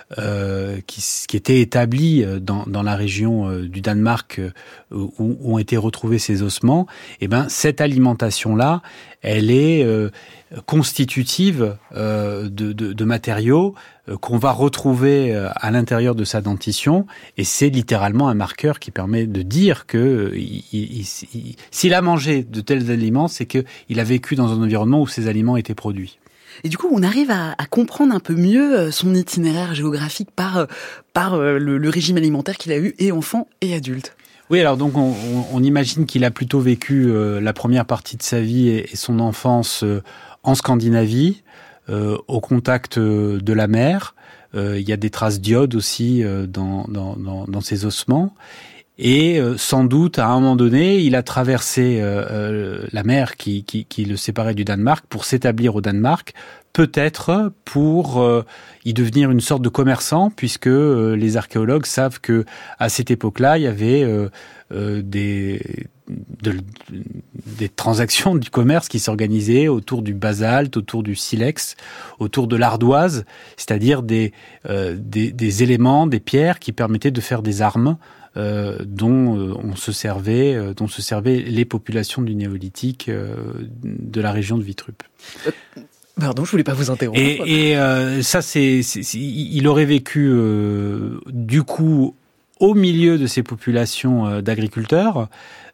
qui étaient établis dans la région du Danemark où ont été retrouvés ces ossements, et ben cette alimentation-là, elle est constitutive de matériaux qu'on va retrouver à l'intérieur de sa dentition, et c'est littéralement un marqueur qui permet de dire que s'il a mangé de tels aliments, c'est qu'il a vécu dans un environnement où ces aliments étaient produits. Et du coup, on arrive à comprendre un peu mieux son itinéraire géographique par le régime alimentaire qu'il a eu, et enfant et adulte. Oui, alors donc on imagine qu'il a plutôt vécu la première partie de sa vie et son enfance en Scandinavie, au contact de la mer. Il y a des traces d'iode aussi dans ses ossements. Et sans doute, à un moment donné, il a traversé la mer qui le séparait du Danemark pour s'établir au Danemark, peut-être pour y devenir une sorte de commerçant, puisque les archéologues savent que à cette époque-là, il y avait des transactions du commerce qui s'organisaient autour du basalte, autour du silex, autour de l'ardoise, c'est-à-dire des éléments, des pierres qui permettaient de faire des armes dont se servaient les populations du néolithique de la région de Vitrup. Pardon, je voulais pas vous interrompre. Et ça, il aurait vécu du coup au milieu de ces populations d'agriculteurs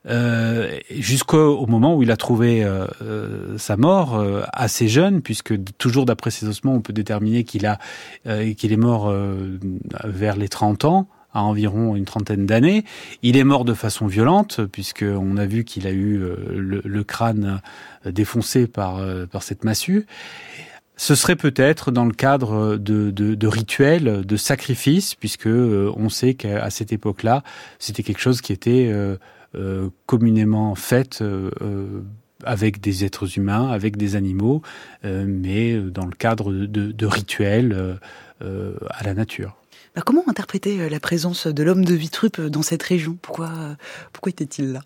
jusqu'au moment où il a trouvé sa mort assez jeune, puisque toujours d'après ses ossements, on peut déterminer qu'il est mort vers les 30 ans. À environ une trentaine d'années. Il est mort de façon violente, puisqu'on a vu qu'il a eu le crâne défoncé par cette massue. Ce serait peut-être dans le cadre de rituels, de sacrifices, puisque on sait qu'à cette époque-là, c'était quelque chose qui était communément fait avec des êtres humains, avec des animaux, mais dans le cadre de rituels à la nature. Comment interpréter la présence de l'homme de Vitrup dans cette région ? Pourquoi était-il là ?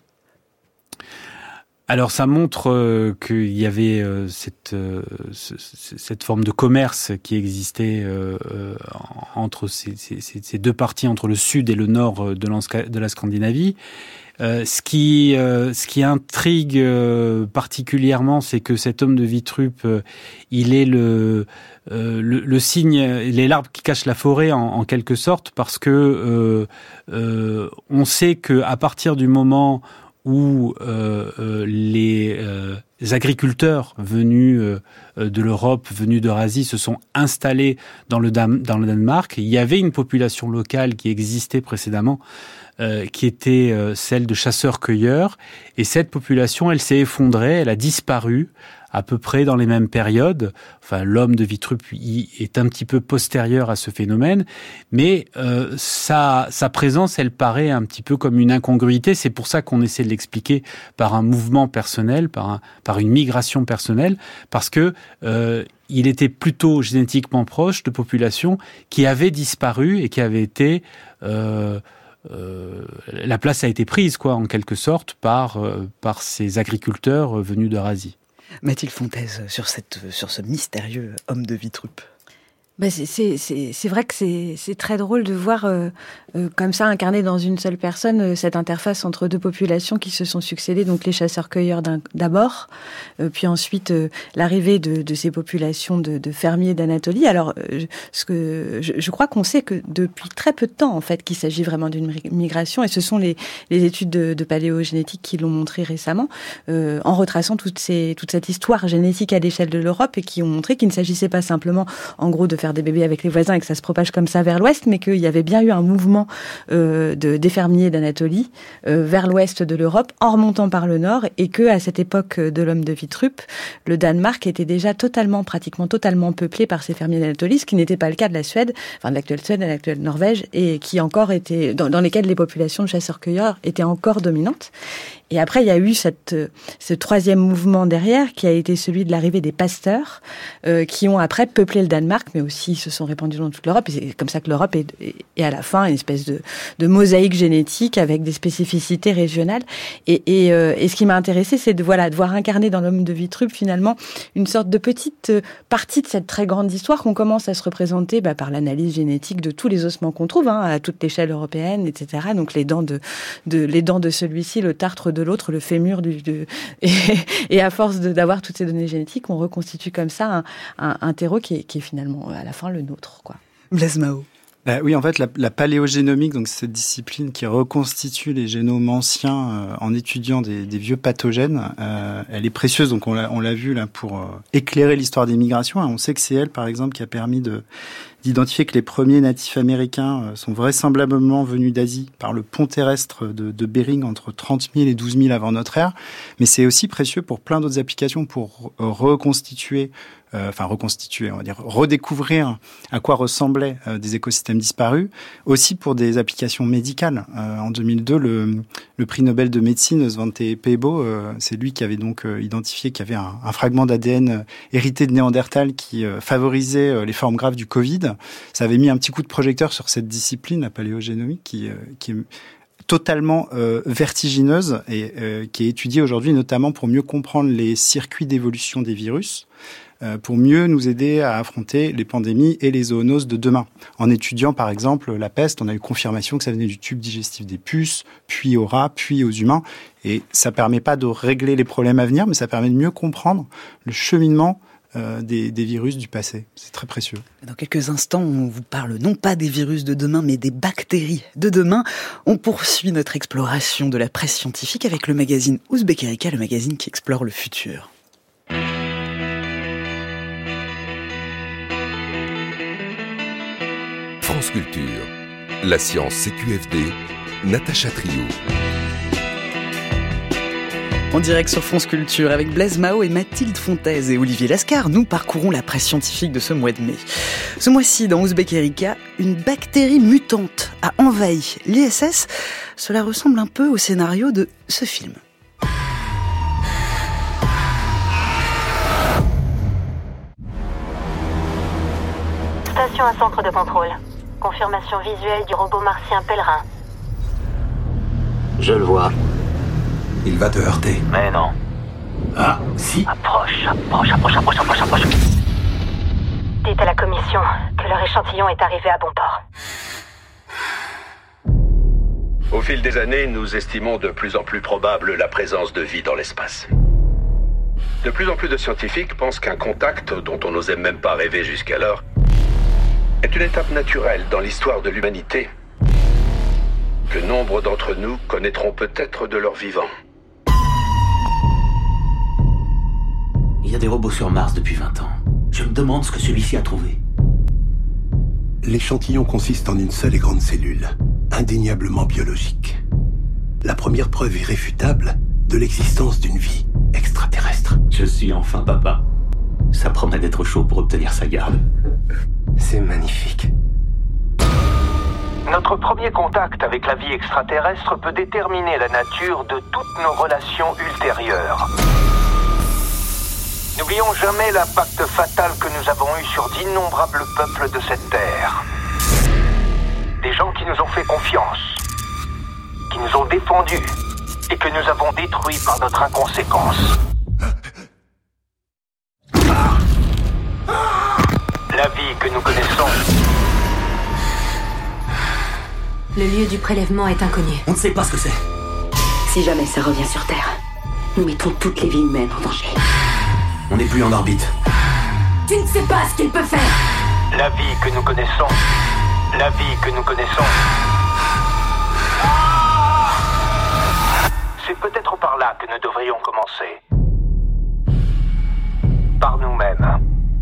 Alors ça montre qu'il y avait cette forme de commerce qui existait entre ces deux parties, entre le sud et le nord de la Scandinavie. Ce qui intrigue particulièrement, c'est que cet homme de Vitrup, il est le signe, il est l'arbre qui cache la forêt en quelque sorte, parce que on sait que à partir du moment où les agriculteurs venus de l'Europe, venus d'Eurasie, se sont installés dans le Danemark, il y avait une population locale qui existait précédemment, qui était celle de chasseurs-cueilleurs, et cette population, elle s'est effondrée, elle a disparu à peu près dans les mêmes périodes. Enfin, l'homme de Vitrup est un petit peu postérieur à ce phénomène, mais sa présence, elle paraît un petit peu comme une incongruité. C'est pour ça qu'on essaie de l'expliquer par un mouvement personnel, par une migration personnelle, parce que il était plutôt génétiquement proche de populations qui avaient disparu et qui avaient été la place a été prise, en quelque sorte, par ces agriculteurs venus d'Eurasie. Mathilde Fontaise, sur ce mystérieux homme de Vitrup. C'est vrai que c'est très drôle de voir comme ça incarné dans une seule personne cette interface entre deux populations qui se sont succédées, donc les chasseurs-cueilleurs d'abord, puis ensuite l'arrivée de ces populations de fermiers d'Anatolie. Alors, je crois qu'on sait que depuis très peu de temps, en fait, qu'il s'agit vraiment d'une migration, et ce sont les études de paléogénétique qui l'ont montré récemment, en retraçant toute cette histoire génétique à l'échelle de l'Europe, et qui ont montré qu'il ne s'agissait pas simplement, en gros, de faire des bébés avec les voisins et que ça se propage comme ça vers l'ouest, mais qu'il y avait bien eu un mouvement des fermiers d'Anatolie vers l'ouest de l'Europe en remontant par le nord, et que à cette époque de l'homme de Vitrup, le Danemark était déjà pratiquement totalement peuplé par ces fermiers d'Anatolie, ce qui n'était pas le cas de la Suède, enfin de l'actuelle Suède et de l'actuelle Norvège, et qui encore étaient dans lesquels les populations de chasseurs-cueilleurs étaient encore dominantes. Et après, il y a eu ce troisième mouvement derrière, qui a été celui de l'arrivée des pasteurs, qui ont après peuplé le Danemark, mais aussi se sont répandus dans toute l'Europe. Et c'est comme ça que l'Europe est à la fin une espèce de mosaïque génétique avec des spécificités régionales. Et ce qui m'a intéressée, c'est de voir incarner dans l'homme de Vitrup, finalement, une sorte de petite partie de cette très grande histoire qu'on commence à se représenter par l'analyse génétique de tous les ossements qu'on trouve, à toute l'échelle européenne, etc. Donc les dents de celui-ci, le tartre de l'autre, le fémur et à force d'avoir toutes ces données génétiques, on reconstitue comme ça un terreau qui est finalement à la fin le nôtre, quoi. Blaise Mao. Oui, en fait, la paléogénomique, donc cette discipline qui reconstitue les génomes anciens en étudiant des vieux pathogènes, elle est précieuse. Donc on l'a vu là pour éclairer l'histoire des migrations. On sait que c'est elle, par exemple, qui a permis d'identifier que les premiers natifs américains sont vraisemblablement venus d'Asie par le pont terrestre de Bering entre 30 000 et 12 000 avant notre ère. Mais c'est aussi précieux pour plein d'autres applications pour reconstituer, on va dire redécouvrir à quoi ressemblaient des écosystèmes disparus. Aussi pour des applications médicales. En 2002, le prix Nobel de médecine, Svante Pääbo, c'est lui qui avait donc identifié qu'il y avait un fragment d'ADN hérité de Néandertal qui favorisait les formes graves du Covid. Ça avait mis un petit coup de projecteur sur cette discipline, la paléogénomique, qui est totalement vertigineuse et qui est étudiée aujourd'hui notamment pour mieux comprendre les circuits d'évolution des virus, pour mieux nous aider à affronter les pandémies et les zoonoses de demain. En étudiant par exemple la peste, on a eu confirmation que ça venait du tube digestif des puces, puis aux rats, puis aux humains. Et ça permet pas de régler les problèmes à venir, mais ça permet de mieux comprendre le cheminement des virus du passé. C'est très précieux. Dans quelques instants, on vous parle non pas des virus de demain, mais des bactéries de demain. On poursuit notre exploration de la presse scientifique avec le magazine Ouzbek Erika, le magazine qui explore le futur. France Culture, la science CQFD, Natacha Trio. En direct sur France Culture avec Blaise Mao et Mathilde Fontaise et Olivier Lascar, nous parcourons la presse scientifique de ce mois de mai. Ce mois-ci, dans Ouzbek Erika, une bactérie mutante a envahi l'ISS. Cela ressemble un peu au scénario de ce film. Station à centre de contrôle. Confirmation visuelle du robot martien Pèlerin. Je le vois. Il va te heurter. Mais non. Ah, si. Approche. Dites à la commission que leur échantillon est arrivé à bon port. Au fil des années, nous estimons de plus en plus probable la présence de vie dans l'espace. De plus en plus de scientifiques pensent qu'un contact, dont on n'osait même pas rêver jusqu'alors, est une étape naturelle dans l'histoire de l'humanité, que nombre d'entre nous connaîtront peut-être de leur vivant. Il y a des robots sur Mars depuis 20 ans. Je me demande ce que celui-ci a trouvé. L'échantillon consiste en une seule et grande cellule, indéniablement biologique. La première preuve irréfutable de l'existence d'une vie extraterrestre. Je suis enfin papa. Ça promet d'être chaud pour obtenir sa garde. C'est magnifique. Notre premier contact avec la vie extraterrestre peut déterminer la nature de toutes nos relations ultérieures. N'oublions jamais l'impact fatal que nous avons eu sur d'innombrables peuples de cette terre. Des gens qui nous ont fait confiance, qui nous ont défendus et que nous avons détruits par notre inconséquence. La vie que nous connaissons. Le lieu du prélèvement est inconnu. On ne sait pas ce que c'est. Si jamais ça revient sur Terre, nous mettons toutes les vies humaines en danger. On n'est plus en orbite. Tu ne sais pas ce qu'il peut faire. La vie que nous connaissons. La vie que nous connaissons. C'est peut-être par là que nous devrions commencer. Par nous-mêmes.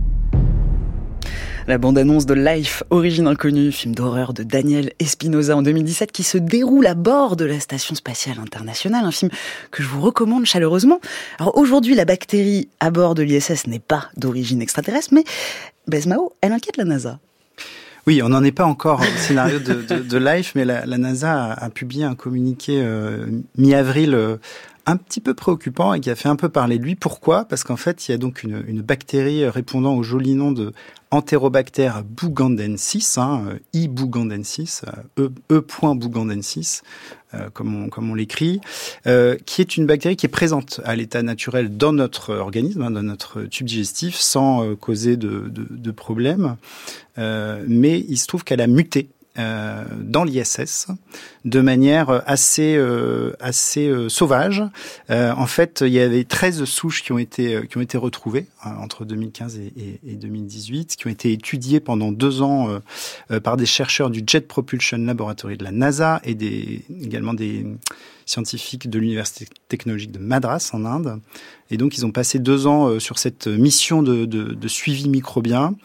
La bande-annonce de Life, Origine Inconnue, film d'horreur de Daniel Espinosa en 2017 qui se déroule à bord de la Station Spatiale Internationale, un film que je vous recommande chaleureusement. Alors aujourd'hui, la bactérie à bord de l'ISS n'est pas d'origine extraterrestre, mais Blaise Mao, elle inquiète la NASA. Oui, on n'en est pas encore au scénario de Life, mais la NASA a publié un communiqué mi-avril un petit peu préoccupant et qui a fait un peu parler de lui. Pourquoi ? Parce qu'en fait, il y a donc une bactérie répondant au joli nom de Enterobacter bougandensis, E. bougandensis, E.bougandensis, comme on l'écrit, qui est une bactérie qui est présente à l'état naturel dans notre organisme, dans notre tube digestif, sans causer de problème. Mais il se trouve qu'elle a muté dans l'ISS de manière assez sauvage. En fait, il y avait 13 souches qui ont été retrouvées entre 2015 et 2018, qui ont été étudiées pendant 2 ans par des chercheurs du Jet Propulsion Laboratory de la NASA et également des scientifiques de l'Université technologique de Madras en Inde. Et donc, ils ont passé 2 ans sur cette mission de suivi microbien.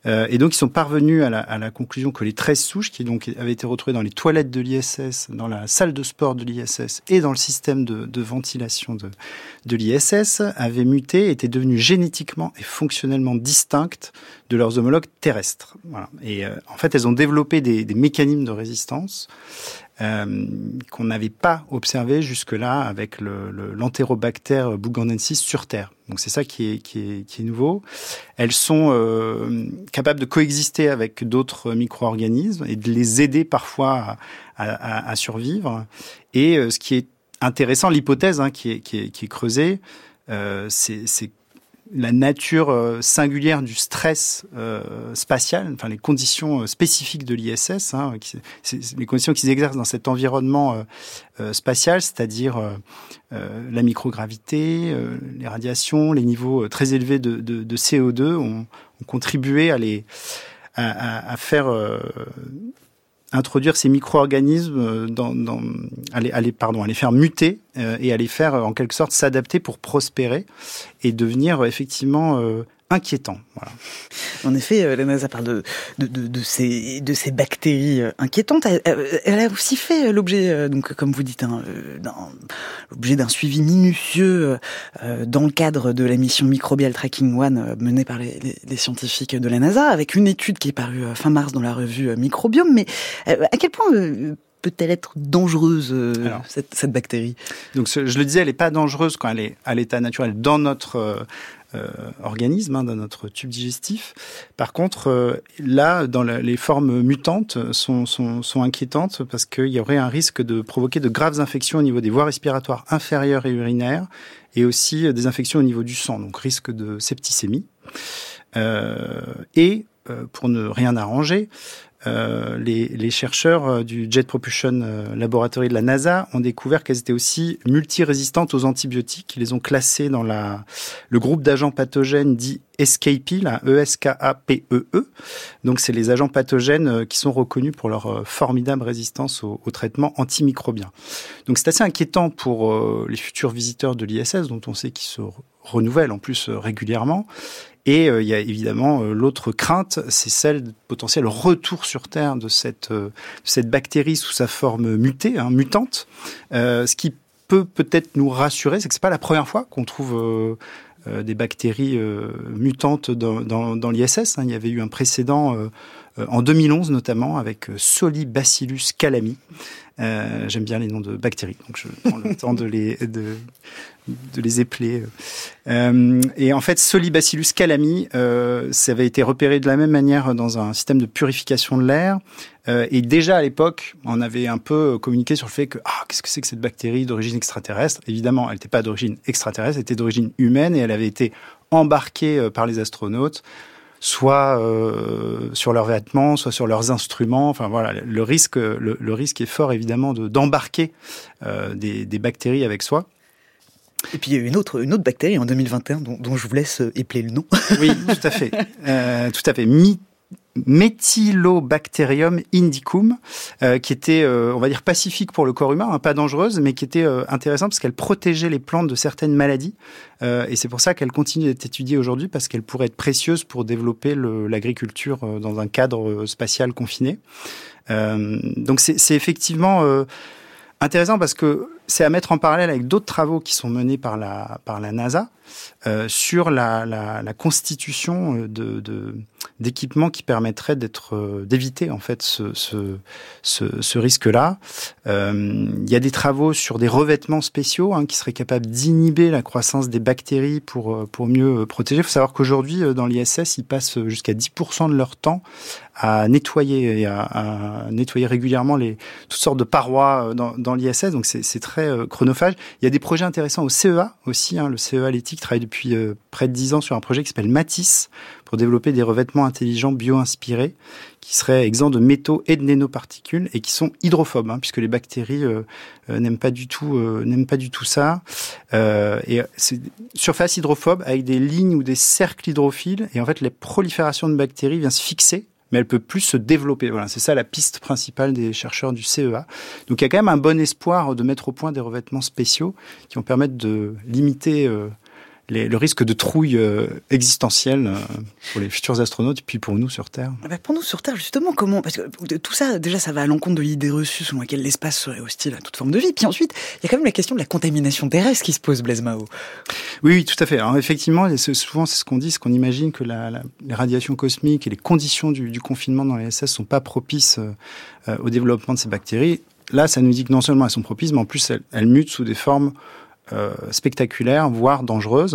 Et donc, ils sont parvenus à la conclusion que les 13 souches, qui donc avaient été retrouvées dans les toilettes de l'ISS, dans la salle de sport de l'ISS et dans le système de ventilation de l'ISS, avaient muté, étaient devenues génétiquement et fonctionnellement distinctes de leurs homologues terrestres. Voilà. Et en fait, elles ont développé des mécanismes de résistance qu'on n'avait pas observé jusque-là avec l'Enterobacter buchanensis sur Terre. Donc c'est ça qui est nouveau. Elles sont capables de coexister avec d'autres micro-organismes et de les aider parfois à survivre. Et ce qui est intéressant, l'hypothèse qui est creusée, c'est la nature singulière du stress spatial, enfin les conditions spécifiques de l'ISS, les conditions qui s'exercent dans cet environnement spatial, c'est-à-dire la microgravité, les radiations, les niveaux très élevés de CO2 ont contribué à faire introduire ces micro-organismes à les faire muter et à les faire en quelque sorte s'adapter pour prospérer et devenir effectivement inquiétants. Voilà. En effet, la NASA parle de ces bactéries inquiétantes. Elle a aussi fait l'objet, donc comme vous dites, l'objet d'un suivi minutieux dans le cadre de la mission Microbial Tracking One menée par les scientifiques de la NASA, avec une étude qui est parue fin mars dans la revue Microbiome. Mais à quel point peut-elle être dangereuse, cette bactérie ? Donc, je le disais, elle n'est pas dangereuse quand elle est à l'état naturel dans notre organisme, dans notre tube digestif. Par contre, là, dans les formes mutantes sont inquiétantes parce qu'il y aurait un risque de provoquer de graves infections au niveau des voies respiratoires inférieures et urinaires et aussi des infections au niveau du sang, donc risque de septicémie. Pour ne rien arranger, les chercheurs du Jet Propulsion Laboratory de la NASA ont découvert qu'elles étaient aussi multirésistantes aux antibiotiques. Ils les ont classées dans le groupe d'agents pathogènes dit ESCAPE, la ESKAPEE. Donc, c'est les agents pathogènes qui sont reconnus pour leur formidable résistance au traitement antimicrobien. Donc, c'est assez inquiétant pour les futurs visiteurs de l'ISS, dont on sait qu'ils se renouvellent en plus régulièrement. Et il y a évidemment l'autre crainte, c'est celle de potentiel retour sur Terre de cette bactérie sous sa forme mutée, mutante. Ce qui peut-être nous rassurer, c'est que c'est pas la première fois qu'on trouve des bactéries mutantes dans l'ISS. Il y avait eu un précédent en 2011 notamment avec Solibacillus calami. J'aime bien les noms de bactéries, donc je prends le temps de les épeler. Et en fait, Solibacillus calami, ça avait été repéré de la même manière dans un système de purification de l'air. Et déjà à l'époque, on avait un peu communiqué sur le fait que qu'est-ce que c'est que cette bactérie d'origine extraterrestre ? Évidemment, elle n'était pas d'origine extraterrestre, elle était d'origine humaine et elle avait été embarquée par les astronautes, soit sur leurs vêtements, soit sur leurs instruments. Enfin voilà, le risque est fort évidemment d'embarquer des bactéries avec soi. Et puis il y a eu une autre bactérie en 2021 dont je vous laisse épeler le nom. Oui, tout à fait. Tout à fait. Methylobacterium indicum, qui était, on va dire, pacifique pour le corps humain, pas dangereuse, mais qui était intéressante parce qu'elle protégeait les plantes de certaines maladies. Et c'est pour ça qu'elle continue d'être étudiée aujourd'hui, parce qu'elle pourrait être précieuse pour développer l'agriculture dans un cadre spatial confiné. Donc c'est effectivement intéressant parce que c'est à mettre en parallèle avec d'autres travaux qui sont menés par la NASA sur la constitution d'équipements qui permettraient d'éviter en fait ce risque-là. Il y a des travaux sur des revêtements spéciaux qui seraient capables d'inhiber la croissance des bactéries pour mieux protéger. Il faut savoir qu'aujourd'hui dans l'ISS, ils passent jusqu'à 10% de leur temps à nettoyer et à nettoyer régulièrement toutes sortes de parois dans l'ISS. Donc c'est très chronophage. Il y a des projets intéressants au CEA aussi. Le CEA l'éthique travaille depuis près de 10 ans sur un projet qui s'appelle Matisse pour développer des revêtements intelligents bio-inspirés qui seraient exempts de métaux et de nanoparticules et qui sont hydrophobes, puisque les bactéries n'aiment pas du tout ça. Et c'est surface hydrophobe avec des lignes ou des cercles hydrophiles. Et en fait, la prolifération de bactéries vient se fixer, mais elle peut plus se développer. Voilà, c'est ça la piste principale des chercheurs du CEA. Donc il y a quand même un bon espoir de mettre au point des revêtements spéciaux qui vont permettre de limiter le risque de trouille existentielle pour les futurs astronautes et puis pour nous sur Terre. Pour nous sur Terre, justement, comment? Parce que tout ça, déjà, ça va à l'encontre de l'idée reçue selon laquelle l'espace serait hostile à toute forme de vie. Puis ensuite, il y a quand même la question de la contamination terrestre qui se pose, Blaise Mao. Oui, tout à fait. Alors effectivement, souvent c'est ce qu'on dit, c'est qu'on imagine que les radiations cosmiques et les conditions du confinement dans l'ISS sont pas propices au développement de ces bactéries. Là, ça nous dit que non seulement elles sont propices, mais en plus elles mutent sous des formes spectaculaires, voire dangereuses.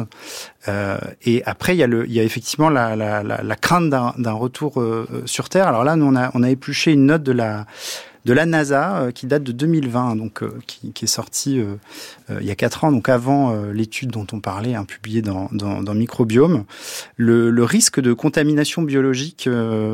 Et après, il y a effectivement la crainte d'un retour sur Terre. Alors là, nous, on a épluché une note de la NASA qui date de 2020, donc qui est sortie il y a 4 ans, donc avant l'étude dont on parlait, publiée dans Microbiome. Le risque de contamination biologique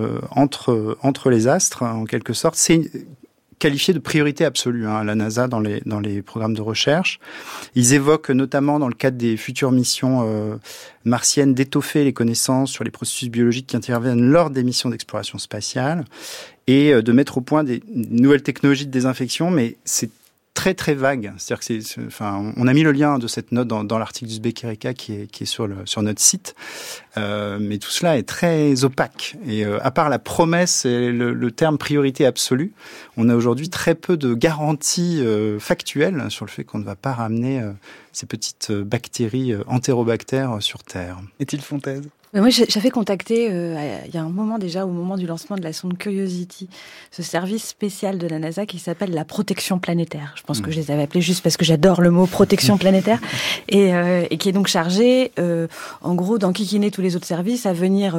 entre les astres, en quelque sorte, c'est qualifié de priorité absolue à la NASA dans les programmes de recherche. Ils évoquent notamment dans le cadre des futures missions martiennes d'étoffer les connaissances sur les processus biologiques qui interviennent lors des missions d'exploration spatiale et de mettre au point des nouvelles technologies de désinfection, mais c'est très très vague. C'est-à-dire que on a mis le lien de cette note dans l'article du Uzbek Erika qui est sur notre site, mais tout cela est très opaque. Et à part la promesse et le terme priorité absolue, on a aujourd'hui très peu de garanties factuelles sur le fait qu'on ne va pas ramener ces petites bactéries entérobactères sur Terre. Est-il Fontaise? Moi, j'avais contacté, il y a un moment déjà, au moment du lancement de la sonde Curiosity, ce service spécial de la NASA qui s'appelle la protection planétaire. Je pense que je les avais appelés juste parce que j'adore le mot protection planétaire. Et qui est donc chargé, en gros, d'enquiquiner tous les autres services à venir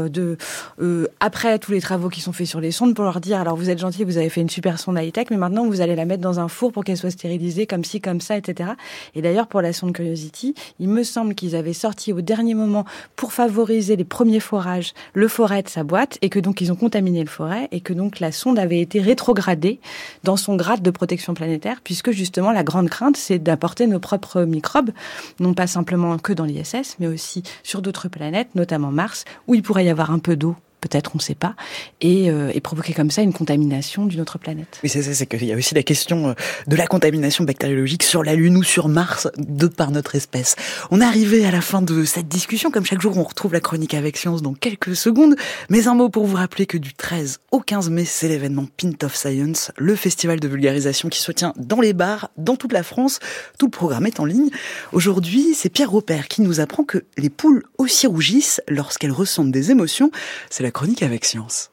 après tous les travaux qui sont faits sur les sondes pour leur dire, alors vous êtes gentils, vous avez fait une super sonde high-tech, mais maintenant vous allez la mettre dans un four pour qu'elle soit stérilisée comme ci, comme ça, etc. Et d'ailleurs, pour la sonde Curiosity, il me semble qu'ils avaient sorti au dernier moment pour favoriser les premiers forages, le foret de sa boîte, et que donc ils ont contaminé le foret, et que donc la sonde avait été rétrogradée dans son grade de protection planétaire, puisque justement la grande crainte, c'est d'apporter nos propres microbes, non pas simplement que dans l'ISS, mais aussi sur d'autres planètes, notamment Mars, où il pourrait y avoir un peu d'eau, peut-être, on ne sait pas, et provoquer comme ça une contamination d'une autre planète. Oui, c'est qu'il y a aussi la question de la contamination bactériologique sur la Lune ou sur Mars, de par notre espèce. On est arrivé à la fin de cette discussion. Comme chaque jour, on retrouve la chronique avec science dans quelques secondes. Mais un mot pour vous rappeler que du 13 au 15 mai, c'est l'événement Pint of Science, le festival de vulgarisation qui se tient dans les bars, dans toute la France. Tout le programme est en ligne. Aujourd'hui, c'est Pierre Robert qui nous apprend que les poules aussi rougissent lorsqu'elles ressentent des émotions. C'est la chronique avec science.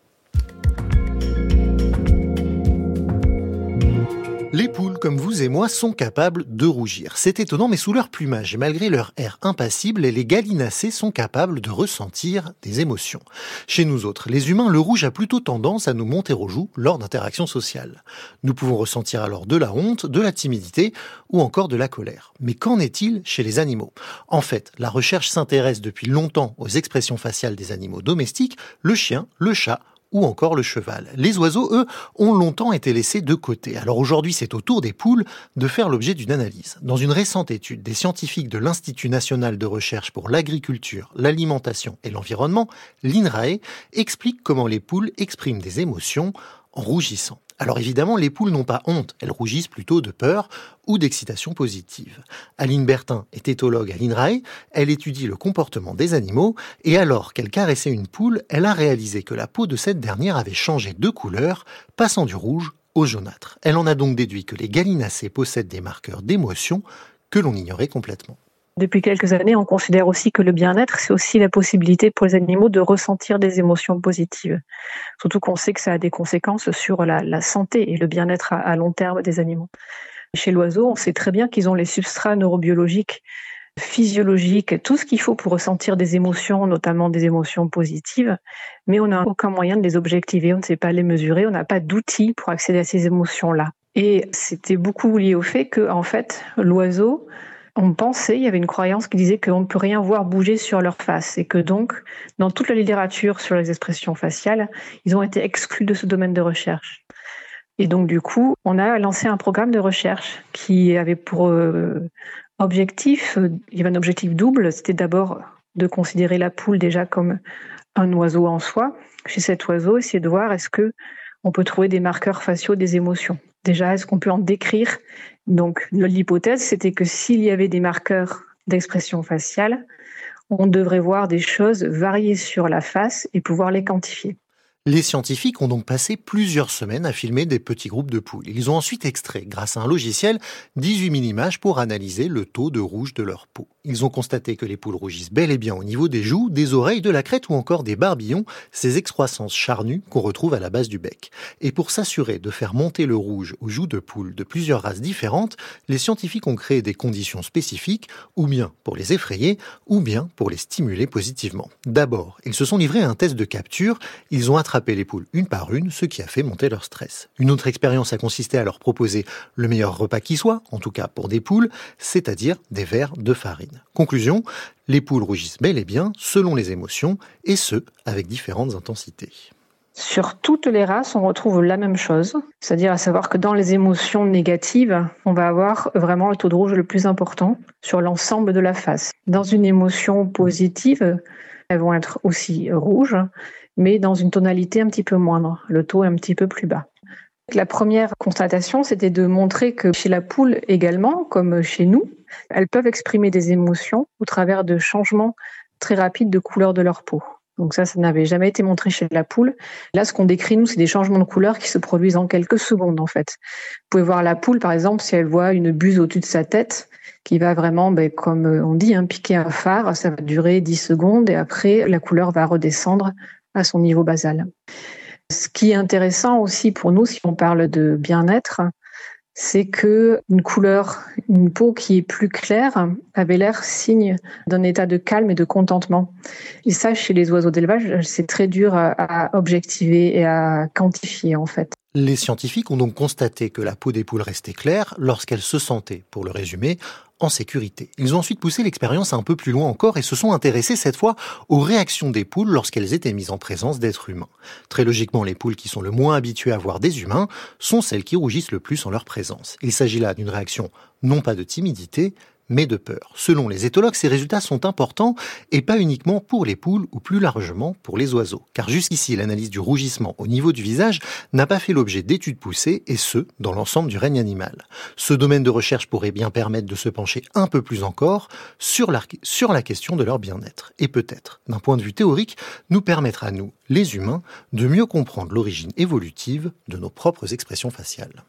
Les poules, comme vous et moi, sont capables de rougir. C'est étonnant, mais sous leur plumage et malgré leur air impassible, les gallinacés sont capables de ressentir des émotions. Chez nous autres, les humains, le rouge a plutôt tendance à nous monter aux joues lors d'interactions sociales. Nous pouvons ressentir alors de la honte, de la timidité ou encore de la colère. Mais qu'en est-il chez les animaux ? En fait, la recherche s'intéresse depuis longtemps aux expressions faciales des animaux domestiques, le chien, le chat, ou encore le cheval. Les oiseaux, eux, ont longtemps été laissés de côté. Alors aujourd'hui, c'est au tour des poules de faire l'objet d'une analyse. Dans une récente étude, des scientifiques de l'Institut national de recherche pour l'agriculture, l'alimentation et l'environnement, l'INRAE, expliquent comment les poules expriment des émotions en rougissant. Alors évidemment, les poules n'ont pas honte, elles rougissent plutôt de peur ou d'excitation positive. Aline Bertin est éthologue à l'INRAE, elle étudie le comportement des animaux et alors qu'elle caressait une poule, elle a réalisé que la peau de cette dernière avait changé de couleur, passant du rouge au jaunâtre. Elle en a donc déduit que les gallinacés possèdent des marqueurs d'émotion que l'on ignorait complètement. Depuis quelques années, on considère aussi que le bien-être, c'est aussi la possibilité pour les animaux de ressentir des émotions positives. Surtout qu'on sait que ça a des conséquences sur la santé et le bien-être à long terme des animaux. Chez l'oiseau, on sait très bien qu'ils ont les substrats neurobiologiques, physiologiques, tout ce qu'il faut pour ressentir des émotions, notamment des émotions positives, mais on n'a aucun moyen de les objectiver, on ne sait pas les mesurer, on n'a pas d'outils pour accéder à ces émotions-là. Et c'était beaucoup lié au fait que, en fait, l'oiseau, on pensait, il y avait une croyance qui disait qu'on ne peut rien voir bouger sur leur face et que donc, dans toute la littérature sur les expressions faciales, ils ont été exclus de ce domaine de recherche. Et donc, du coup, on a lancé un programme de recherche qui avait pour objectif, il y avait un objectif double, c'était d'abord de considérer la poule déjà comme un oiseau en soi. Chez cet oiseau, essayer de voir est-ce que on peut trouver des marqueurs faciaux des émotions. Déjà, est-ce qu'on peut en décrire ? Donc, l'hypothèse, c'était que s'il y avait des marqueurs d'expression faciale, on devrait voir des choses variées sur la face et pouvoir les quantifier. Les scientifiques ont donc passé plusieurs semaines à filmer des petits groupes de poules. Ils ont ensuite extrait, grâce à un logiciel, 18 000 images pour analyser le taux de rouge de leur peau. Ils ont constaté que les poules rougissent bel et bien au niveau des joues, des oreilles, de la crête ou encore des barbillons, ces excroissances charnues qu'on retrouve à la base du bec. Et pour s'assurer de faire monter le rouge aux joues de poules de plusieurs races différentes, les scientifiques ont créé des conditions spécifiques, ou bien pour les effrayer, ou bien pour les stimuler positivement. D'abord, ils se sont livrés à un test de capture. Ils ont attrapé les poules une par une, ce qui a fait monter leur stress. Une autre expérience a consisté à leur proposer le meilleur repas qui soit, en tout cas pour des poules, c'est-à-dire des verres de farine. Conclusion, les poules rougissent bel et bien selon les émotions, et ce, avec différentes intensités. Sur toutes les races, on retrouve la même chose, c'est-à-dire à savoir que dans les émotions négatives, on va avoir vraiment le taux de rouge le plus important sur l'ensemble de la face. Dans une émotion positive, elles vont être aussi rouges, mais dans une tonalité un petit peu moindre. Le taux est un petit peu plus bas. La première constatation, c'était de montrer que chez la poule également, comme chez nous, elles peuvent exprimer des émotions au travers de changements très rapides de couleur de leur peau. Donc ça n'avait jamais été montré chez la poule. Là, ce qu'on décrit, nous, c'est des changements de couleur qui se produisent en quelques secondes, en fait. Vous pouvez voir la poule, par exemple, si elle voit une buse au-dessus de sa tête, qui va vraiment, comme on dit, piquer un phare, ça va durer 10 secondes, et après, la couleur va redescendre à son niveau basal. Ce qui est intéressant aussi pour nous, si on parle de bien-être, c'est que une peau qui est plus claire avait l'air signe d'un état de calme et de contentement. Et ça, chez les oiseaux d'élevage, c'est très dur à objectiver et à quantifier, en fait. Les scientifiques ont donc constaté que la peau des poules restait claire lorsqu'elles se sentaient, pour le résumer, en sécurité. Ils ont ensuite poussé l'expérience un peu plus loin encore et se sont intéressés cette fois aux réactions des poules lorsqu'elles étaient mises en présence d'êtres humains. Très logiquement, les poules qui sont le moins habituées à voir des humains sont celles qui rougissent le plus en leur présence. Il s'agit là d'une réaction non pas de timidité, mais de peur. Selon les éthologues, ces résultats sont importants et pas uniquement pour les poules ou plus largement pour les oiseaux. Car jusqu'ici, l'analyse du rougissement au niveau du visage n'a pas fait l'objet d'études poussées et ce, dans l'ensemble du règne animal. Ce domaine de recherche pourrait bien permettre de se pencher un peu plus encore sur la question de leur bien-être. Et peut-être, d'un point de vue théorique, nous permettre à nous, les humains, de mieux comprendre l'origine évolutive de nos propres expressions faciales.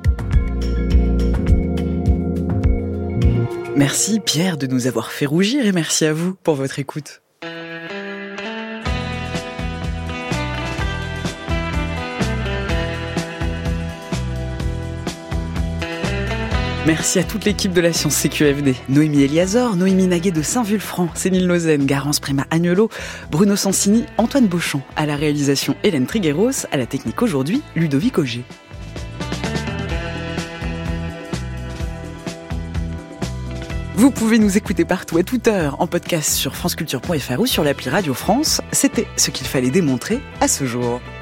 Merci Pierre de nous avoir fait rougir et merci à vous pour votre écoute. Merci à toute l'équipe de la Science CQFD. Noémie Eliazor, Noémie Naguet de Saint-Vulfranc, Céline Lausanne, Garance Prima Agnolo, Bruno Sansini, Antoine Beauchamp. À la réalisation, Hélène Trigueros. À la technique aujourd'hui, Ludovic Auger. Vous pouvez nous écouter partout à toute heure en podcast sur franceculture.fr ou sur l'appli Radio France. C'était ce qu'il fallait démontrer à ce jour.